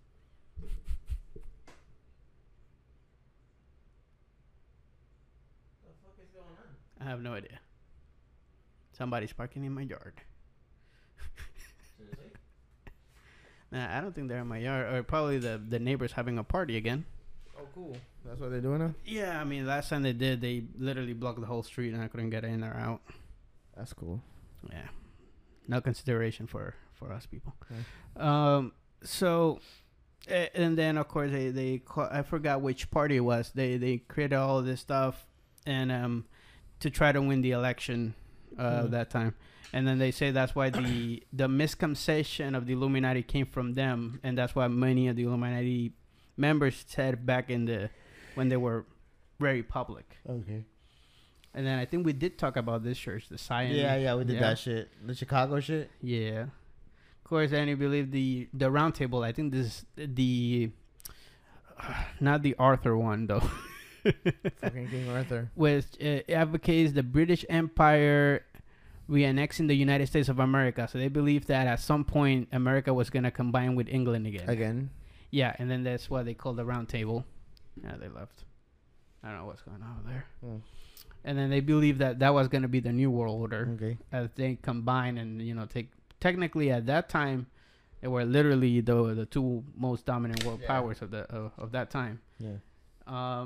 The fuck is going on? I have no idea. Somebody's parking in my yard. Seriously? Nah, I don't think they're in my yard. Or probably the neighbors having a party again. Oh, cool. That's what they're doing now? Yeah, I mean, last time they did, they literally blocked the whole street and I couldn't get in or out. That's cool. Yeah. No consideration for us people. Okay. So, and then, of course, I forgot which party it was. They created all of this stuff and to try to win the election that time. And then they say that's why the misconception of the Illuminati came from them, and that's why many of the Illuminati members said back when they were very public. Okay. And then I think we did talk about this church, the Zion. Yeah, we did that shit. The Chicago shit. Yeah. Of course, and you believe the Round Table. I think this is not the Arthur one though. Fucking King Arthur. Which advocates the British Empire re-annexing the United States of America. So they believe that at some point America was gonna combine with England again. Yeah, and then that's what they call the round table. Yeah, they left. I don't know what's going on over there. And then they believe that that was going to be the new world order. Okay. As they combine and, take... Technically, at that time, they were literally the two most dominant world powers of that time. Yeah.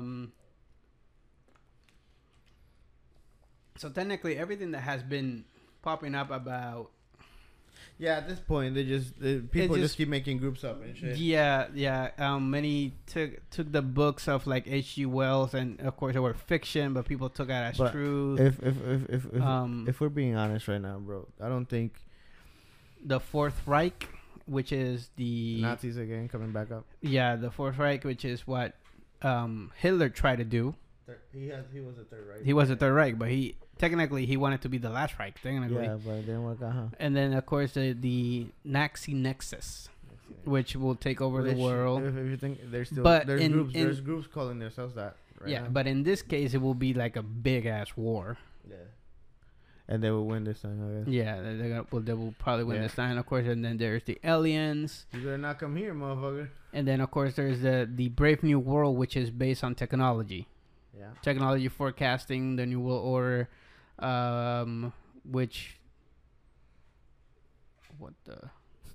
So technically, everything that has been popping up about... Yeah, at this point, people just keep making groups up and shit. Yeah. Many took the books of like H.G. Wells, and of course they were fiction, but people took it as truth. If we're being honest right now, bro, I don't think the Fourth Reich, which is the Nazis again coming back up. Yeah, the Fourth Reich, which is what Hitler tried to do. He was a Third Reich. He was a Third Reich, but he wanted to be the last Reich, technically. Yeah, but it didn't work out, huh? And then, of course, the Nazi Nexus, which will take over the world. If you think there's groups calling themselves that. Right now. But in this case, it will be like a big ass war. Yeah. And they will win this time, I guess. Yeah, they will probably win this time, of course. And then there's the aliens. You better not come here, motherfucker. And then, of course, there's the Brave New World, which is based on technology. Yeah. Technology forecasting, the New World Order, which... What the...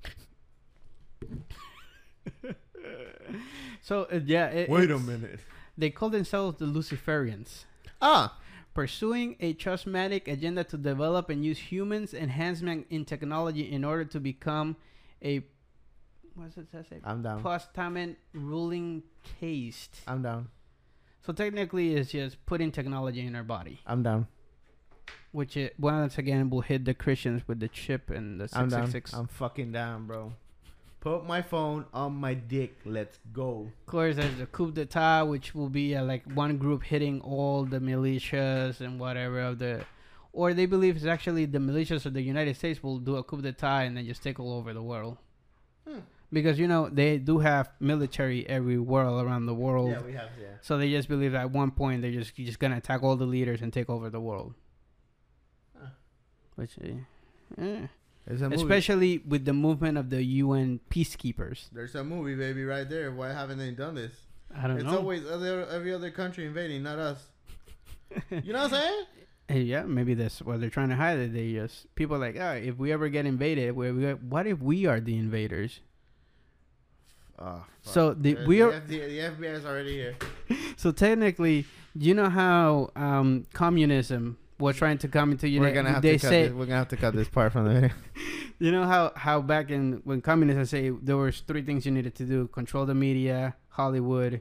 So, wait a minute. They call themselves the Luciferians. Pursuing a charismatic agenda to develop and use humans' enhancement in technology in order to become a... What's it say? I'm down. Postament ruling caste. I'm down. So technically, it's just putting technology in our body. I'm down. Which, once again, will hit the Christians with the chip and the 666. I'm fucking down, bro. Put my phone on my dick. Let's go. Of course, there's the coup d'etat, which will be like one group hitting all the militias and whatever of the... Or they believe it's actually the militias of the United States will do a coup d'etat and then just take all over the world. Because, they do have military everywhere around the world. Yeah, we have, yeah. So they just believe that at one point they're just going to attack all the leaders and take over the world. Which, especially with the movement of the UN peacekeepers. There's a movie, baby, right there. Why haven't they done this? I don't know. It's always every other country invading, not us. You know what I'm saying? Yeah, maybe that's what they're trying to hide. It. They just... People are like, if we ever get invaded, what if we are the invaders? Oh, so the FBI is already here. So technically, you know how communism was trying to come into We're gonna have to cut this part from the video. You know how back when communism say there was 3 things you needed to do: control the media, Hollywood,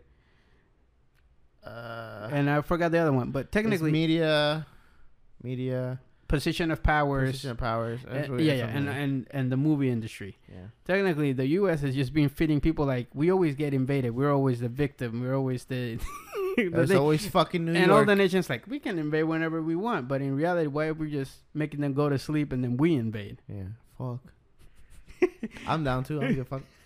and I forgot the other one. But technically, media. Position of powers. And the movie industry. Yeah. Technically, the U.S. has just been feeding people like, we always get invaded. We're always the victim. We're always the... There's always fucking New York. And all the nations like, we can invade whenever we want. But in reality, why are we just making them go to sleep and then we invade? Yeah. Fuck. I'm down too. I don't give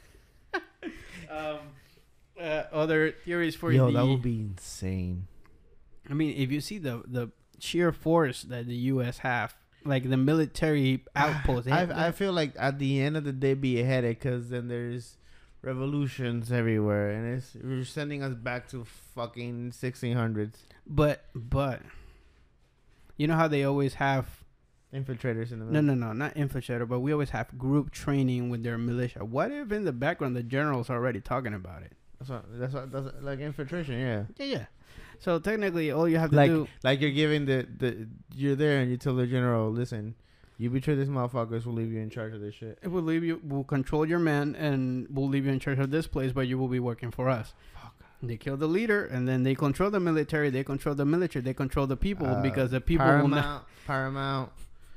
a fuck. Other theories for that would be insane. I mean, if you see the sheer force that the U.S. have, like the military outposts. I feel like at the end of the day be a headache, because then there's revolutions everywhere, and we're sending us back to fucking 1600s. But you know how they always have infiltrators in the middle? No, not infiltrator, but we always have group training with their militia. What if in the background the general's already talking about it? That's what like infiltration, yeah. So technically, all you have to do, like you're giving you're there and you tell the general, listen, you betray this motherfuckers, we'll leave you in charge of this shit. It will leave you, we'll control your men, and we'll leave you in charge of this place, but you will be working for us. Fuck. They kill the leader, and then they control the military. They control the military. They control the people, because the people Paramount,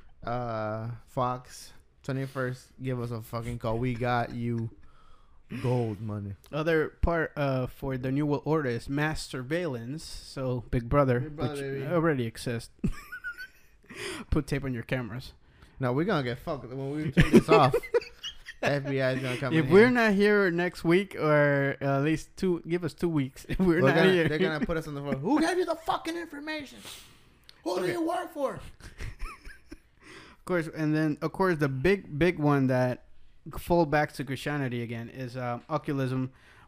Fox, 21st, give us a fucking call. We got you. Gold money. Other part for the New World Order is mass surveillance. So Big Brother, which already exists. Put tape on your cameras. No, we're gonna get fucked when we turn this off. FBI is gonna come. If we're not here next week, or at least give us 2 weeks. If we're not here, they're gonna put us on the floor. Who gave you the fucking information? Who do you work for? Of course, and then of course the big one that fall back to Christianity again is occultism,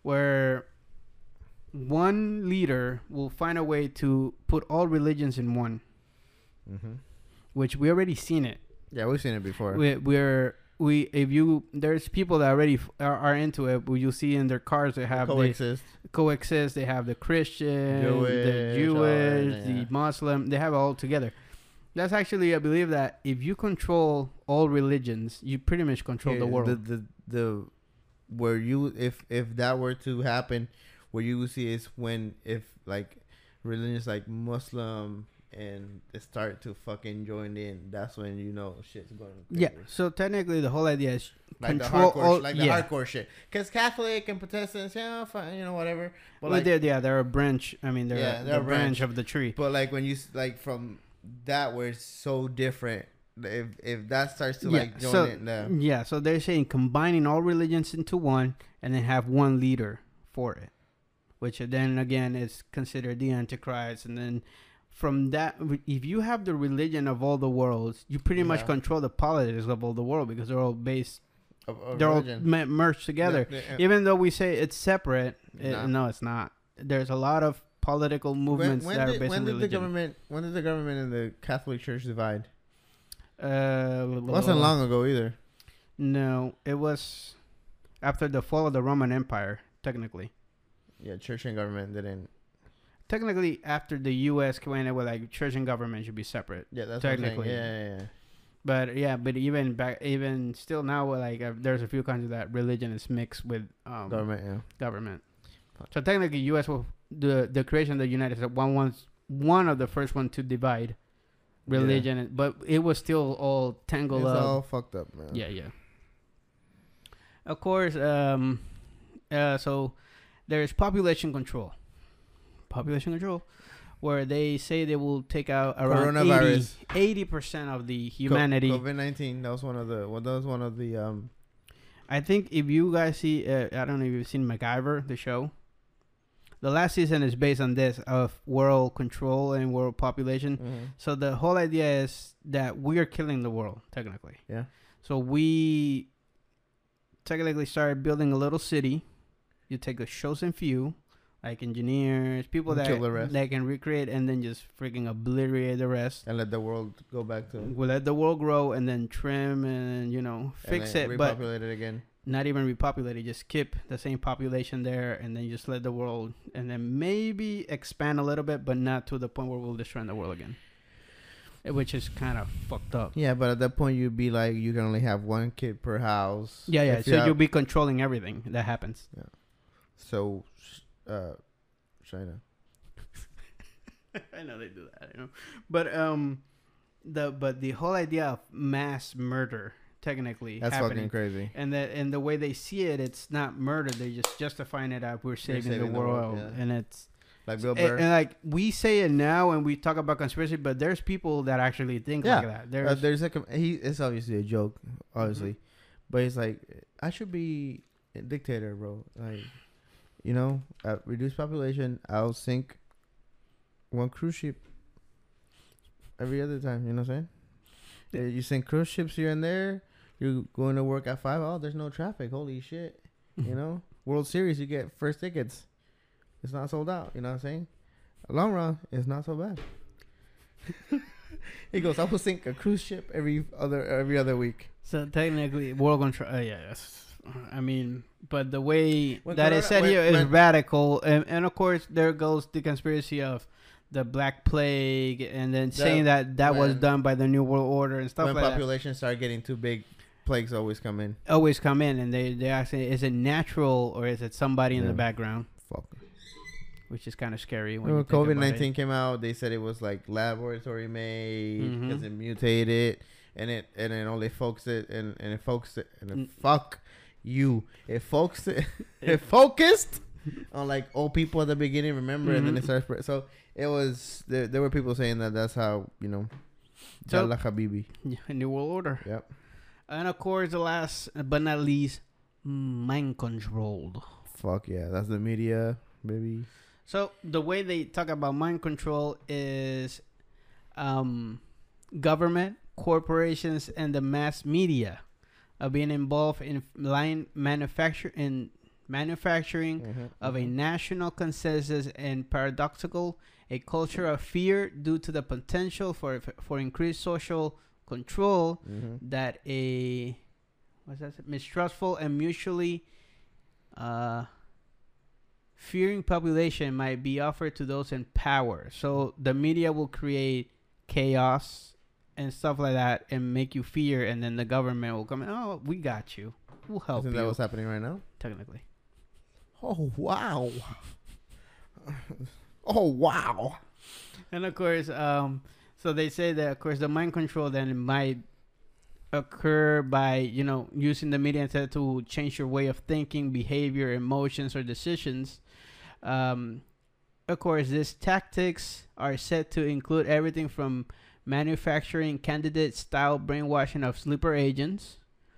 where one leader will find a way to put all religions in one, which we already seen it. Yeah, we've seen it before. There's people that already are into it. But you'll see in their cars they have coexist. They have the Christian, the Jewish, the Muslim. They have it all together. That's actually, I believe that if you control all religions, you pretty much control the world. The where you if that were to happen, what you would see is when if like religions like Muslim and they start to fucking join in, that's when you know shit's going crazy. Yeah. So technically, the whole idea is like control the hardcore shit. Because Catholic and Protestants, yeah, fine, you know, whatever. But well, they're a branch. I mean, they're a branch of the tree. But like when you like from that where it's so different, if that starts to like join in, yeah. So they're saying combining all religions into one, and then have one leader for it, which then again is considered the Antichrist, and then. From that, if you have the religion of all the worlds, you pretty much control the politics of all the world because they're all based, they're religion. All merged together. Even though we say it's separate, no, it's not. There's a lot of political movements that are based on religion. When did the government and the Catholic Church divide? Wasn't long ago either. No, it was after the fall of the Roman Empire, technically. Yeah, church and government didn't. Technically, after the U.S. came in with like church and government should be separate. Yeah, that's technically. What I'm saying. Yeah. But even still now, like there's a few countries that religion is mixed with government. Yeah. Government. So technically, U.S. will the creation of the United States one of the first one to divide religion, but it was still all tangled up. It's all fucked up, man. Yeah. Of course. So there's population control, where they say they will take out around 80% of the humanity. COVID-19. That was one of the. I think if you guys see, I don't know if you've seen MacGyver, the show. The last season is based on this of world control and world population. Mm-hmm. So the whole idea is that we are killing the world technically. Yeah. So we technically started building a little city. You take a chosen few. Like engineers, people that can recreate and then just freaking obliterate the rest. And let the world go back to... We'll let the world grow and then trim and, fix it. Repopulate it again. Not even repopulate it. Just keep the same population there and then just let the world... And then maybe expand a little bit, but not to the point where we'll destroy the world again. Which is kind of fucked up. Yeah, but at that point, you'd be like, you can only have one kid per house. Yeah. So you'll be controlling everything that happens. Yeah. So... China. I know they do that, but the whole idea of mass murder technically that's happening, fucking crazy. And the way they see it, it's not murder. They just justifying it as we're saving the world, and it's like Bill Burr. And like we say it now, and we talk about conspiracy, but there's people that actually think like that. There's it's obviously a joke, obviously, but it's like I should be a dictator, bro. Like. Reduce population, I'll sink one cruise ship every other time. You know what I'm saying? You sink cruise ships here and there. You're going to work at 5. Oh, there's no traffic. Holy shit. World Series, you get first tickets. It's not sold out. You know what I'm saying? Long run, it's not so bad. He goes, I will sink a cruise ship every other week. So technically, world control. Yes. I mean, but the way that is said here is radical, and of course there goes the conspiracy of the Black Plague, and then saying that was done by the New World Order and stuff like that. When populations start getting too big, plagues always come in. And they actually, is it natural or is it somebody in the background? Fuck. Which is kind of scary. When COVID-19 came out, they said it was like laboratory made because it mutated, and it only focused it and it focused it and fuck. It focused on like old people at the beginning, remember, and then it started spread. So it was there were people saying that's how so, Habibi. New World Order. Yep. And of course, the last but not least, mind controlled. Fuck yeah, that's the media, baby. So the way they talk about mind control is, government, corporations, and the mass media. Being involved in manufacturing manufacturing of a national consensus, and paradoxical, a culture of fear due to the potential for increased social control that a mistrustful and mutually fearing population might be offered to those in power. So the media will create chaos and stuff like that and make you fear, and then the government will come in, oh, we got you. We'll help you. Isn't that what's happening right now? Technically. Oh, wow. Oh, wow. And of course, so they say that, of course, the mind control then might occur by, using the media instead to change your way of thinking, behavior, emotions, or decisions. Of course, these tactics are said to include everything from manufacturing candidate-style brainwashing of sleeper agents,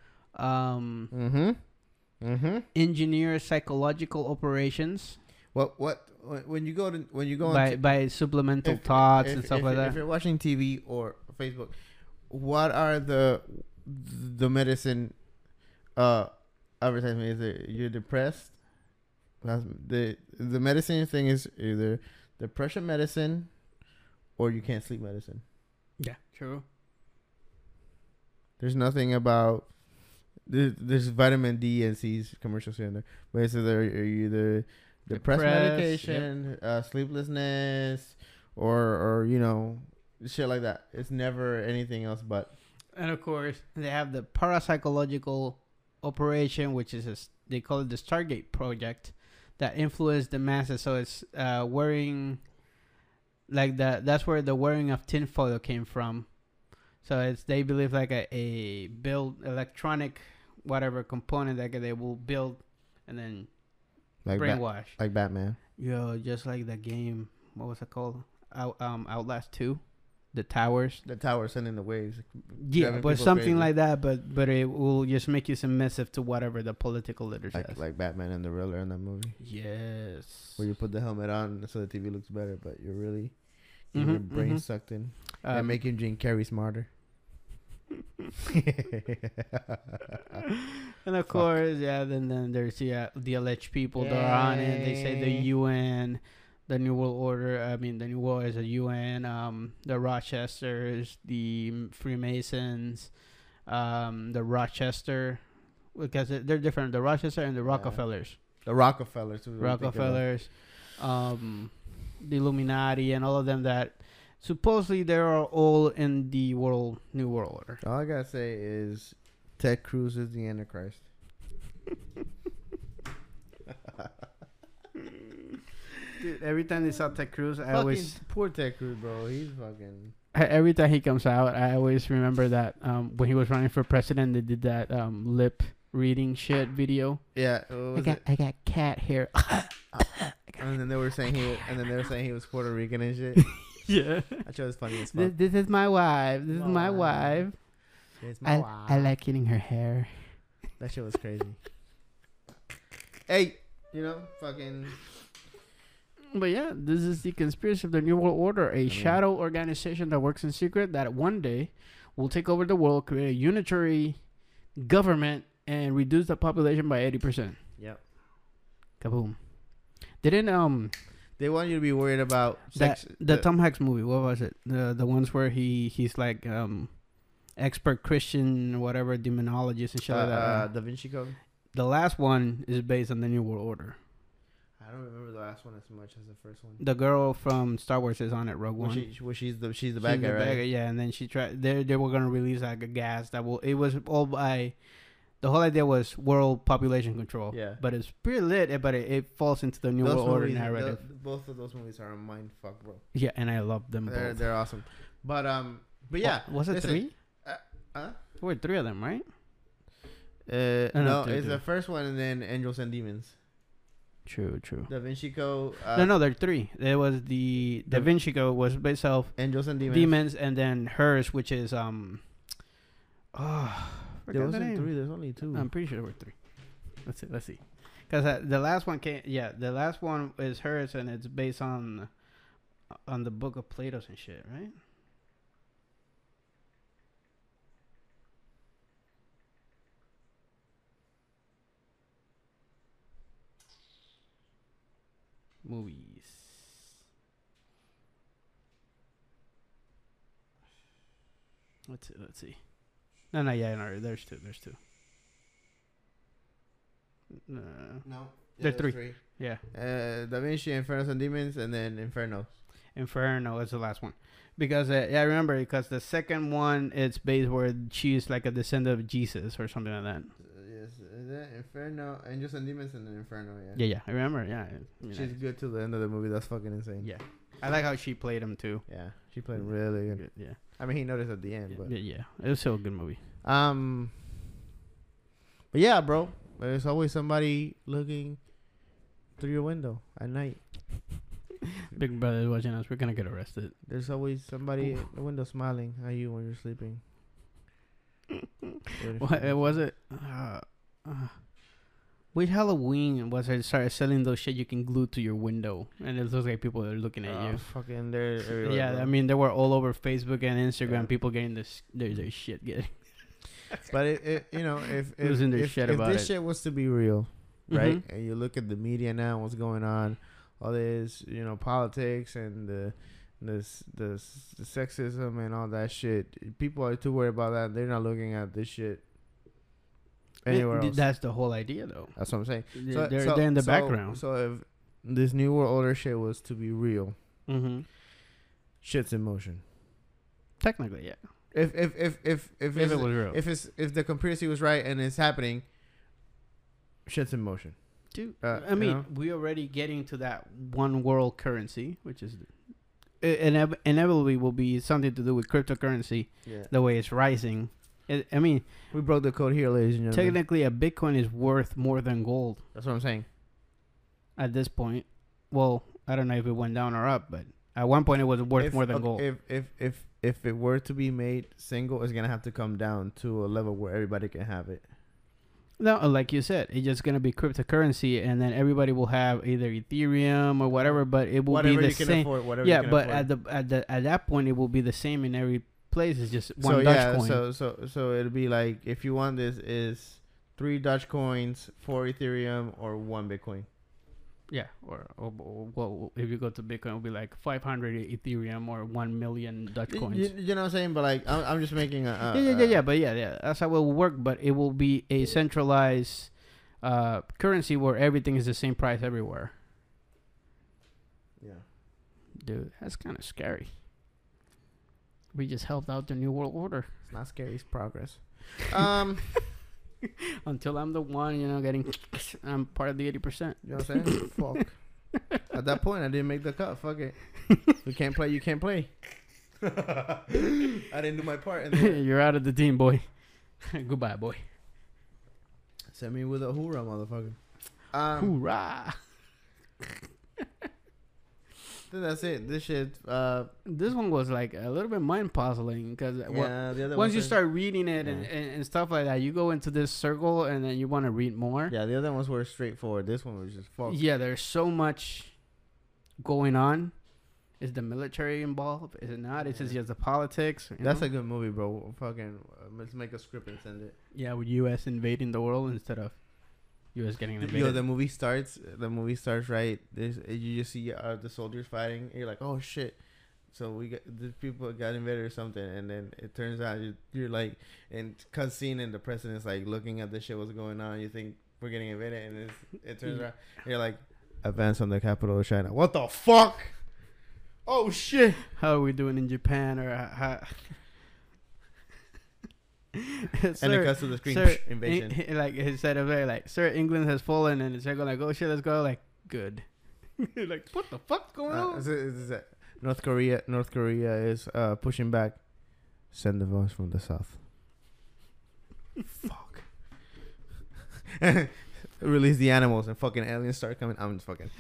engineer psychological operations. What when you go by supplemental thoughts and stuff like that. If you're watching TV or Facebook, what are the medicine advertisement? Is it you're depressed? The medicine thing is either depression medicine or you can't sleep medicine. Yeah, true. There's nothing about there's vitamin D and C's commercials here and there, but it's either depressed medication, sleeplessness, or shit like that. It's never anything else but. And of course, they have the parapsychological operation, which is they call it the Stargate project, that influenced the masses. So it's wearing like that. That's where the wearing of tinfoil came from. So they believe like a build electronic whatever component that they will build and then like brainwash. Like Batman. Yo, just like the game. What was it called? Outlast 2. The towers. The towers sending the waves. Yeah, but something crazy like that. But it will just make you submissive to whatever the political leader says. Like Batman and the Riddler in that movie. Yes. Where you put the helmet on so the TV looks better, but you're really getting your brain sucked in and making Jim Carrey smarter. And of course, then there's the alleged people that are on it. They say the UN, the New World Order. The New World is a UN. The Rochesters, the Freemasons, the Rochester, because they're different. The Rochester and the Rockefellers. The Rockefellers. The Illuminati and all of them that supposedly they are all in the New World Order. All I gotta say is Ted Cruz is the Antichrist. Dude, every time they saw Ted Cruz, I always poor Ted Cruz, bro. He's fucking. Every time he comes out, I always remember that when he was running for president, they did that lip reading shit video. Yeah, I got cat hair. And then they were saying he was Puerto Rican and shit. Yeah, that shit was funny as fuck. This is my wife. This is my wife. I like eating her hair. That shit was crazy. Hey, fucking. But yeah, this is the conspiracy of the New World Order, a shadow organization that works in secret that one day will take over the world, create a unitary government, and reduce the population by 80%. Yep. Kaboom. Didn't they want you to be worried about the Tom Hanks movie? What was it? The ones where he's like expert Christian whatever demonologist and shit like that. Da Vinci Code. The last one is based on the New World Order. I don't remember the last one as much as the first one. The girl from Star Wars is on it, Rogue One. She's the bad guy, right? Yeah, and then she tried. They were gonna release like a gas that will. It was all by. The whole idea was world population control. Yeah, but it's pretty lit. But it falls into the New World Order narrative. Both of those movies are a mind fuck, bro. Yeah, and I love them both. They're awesome. But yeah, was it 3? There were 3 of them, right? No, it's the first one, and then Angels and Demons. True. Da Vinci Code. No, there are 3. There was the Da Vinci Code was based off Angels and Demons, and then hers, which is there wasn't 3. There's only 2. I'm pretty sure there were 3. Let's see. Because the last one the last one is hers, and it's based on the Book of Plato's and shit, right? Movies. Let's see. No, there's two. No. There's three. 3. Yeah. Da Vinci, Infernos and Demons, and then Inferno. Inferno is the last one. Because, I remember, because the second one, it's based where she's like a descendant of Jesus or something like that. Yes. Inferno, Angels and Demons, and then Inferno, Yeah, I remember, yeah. She's good till the end of the movie. That's fucking insane. Yeah. I like how she played him, too. Yeah, she played really good. Yeah. I mean, he noticed at the end, but... Yeah, it was still a good movie. But yeah, bro. There's always somebody looking through your window at night. Big Brother is watching us. We're gonna get arrested. There's always somebody at the window smiling at you when you're sleeping. What was it? Which Halloween was it started selling those shit you can glue to your window, and it looks like people are looking at you. Fucking they're everywhere, yeah, bro. I mean they were all over Facebook and Instagram. Yeah. People getting their shit getting. But it you know, if Losing their shit about this it. shit was to be real, right? Mhm. And you look at the media now, what's going on, all this, politics and the sexism and all that shit. People are too worried about that. They're not looking at this shit anywhere else. That's the whole idea, though. That's what I'm saying. They're in the background. So if this new world order shit was to be real, Mm-hmm. shit's in motion. Technically, yeah. If If it was real, if the conspiracy was right and it's happening, shit's in motion. dude. I mean, we already getting to that one world currency, which is inevitably will be something to do with cryptocurrency. Yeah. The way it's rising. I mean, We broke the code here, ladies and gentlemen. technically, a Bitcoin is worth more than gold That's what I'm saying. at this point. Well, I don't know if it went down or up, but at one point it was worth more than gold. If it were to be made single, it's gonna have to come down to a level where everybody can have it. No, like you said, it's just gonna be cryptocurrency, and then everybody will have either Ethereum or whatever, but it will Whatever be the you can same. afford. Whatever. Yeah, you can but afford. at that point, it will be the same in every place. It's just one Dutch coin. So it'll be like if you want this is 3 Dutch coins, 4 Ethereum, or 1 Bitcoin. Yeah, or well, if you go to Bitcoin, it'll be like 500 Ethereum or 1 million Dutch coins. You know what I'm saying? But like, I'm just making a yeah. That's how it will work. But it will be a centralized currency where everything is the same price everywhere. Yeah. Dude, that's kind of scary. We just helped out the New World Order. It's not scary. It's progress. Until I'm the one, getting. I'm part of the 80%. You know what I'm saying? Fuck. At that point, I didn't make the cut. Fuck it. You can't play. You can't play. I didn't do my part. You're out of the team, boy. Goodbye, boy. Send me with a hoorah, motherfucker. Hoorah! Then that's it. This shit. This one was like a little bit mind-puzzling because The other once you ones start reading it and stuff like that, you go into this circle and then you want to read more. Yeah, the other ones were straightforward. This one was just fuck. Yeah, there's so much going on. Is the military involved? Is it not? Is it just the politics? That's a good movie, bro. Fucking, let's make a script and send it. Yeah, with U.S. invading the world instead of U.S. getting invaded. Yo, the movie starts right. You just see the soldiers fighting. And you're like, oh shit. So the people got invaded or something, and then it turns out you're like in cutscene, and the president's like looking at the shit what's going on. You think we're getting invaded, and it turns out you're like, advance on the capital of China. What the fuck? Oh shit! How are we doing in Japan or how? And it cuts to the screen. Sir, invasion. Like he said over there, like, sir, England has fallen, and it's like, oh shit, let's go. Like, good. Like, what the fuck's going on? Is that North Korea is pushing back. Send the voice from the south. Fuck. Release the animals and fucking aliens start coming. I'm just fucking.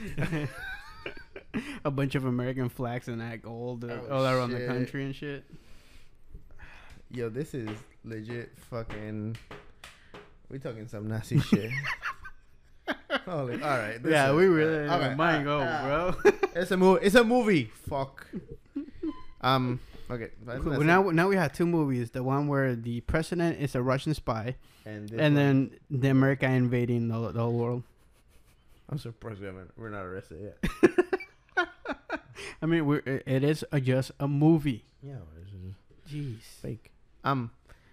A bunch of American flags and that gold all around the country and shit. Yo, this is legit fucking. We talking some Nazi shit. Holy, all right. Yeah, we really okay, mind go, bro. It's a movie. It's a movie. Fuck. Okay. Now we have two movies. The one where the president is a Russian spy, and then the America invading the whole world. I'm surprised we're not arrested yet. I mean, it is just a movie. Yeah, it's Jeez. fake. All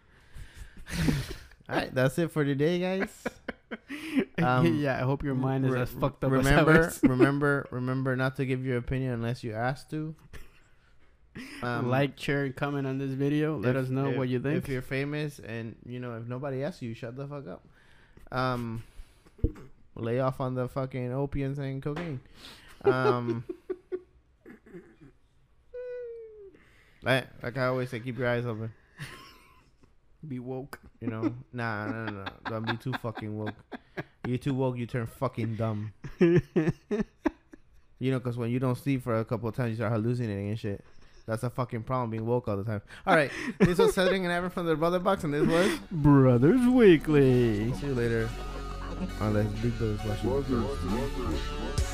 right, that's it for today, guys. Yeah, I hope your mind is as fucked up as ours. Remember not to give your opinion unless you asked to. Like, share, and comment on this video. Let us know what you think. If you're famous and, if nobody asks you, shut the fuck up. Lay off on the fucking opiates and cocaine. Like I always say, keep your eyes open. Be woke. Nah. Don't be too fucking woke. You're too woke, you turn fucking dumb. Because when you don't sleep for a couple of times, you start hallucinating and shit. That's a fucking problem, being woke all the time. All right, this was Cedric and Evan from the Brother Box, and this was Brothers Weekly. See you later. Unless Big Brother's watching.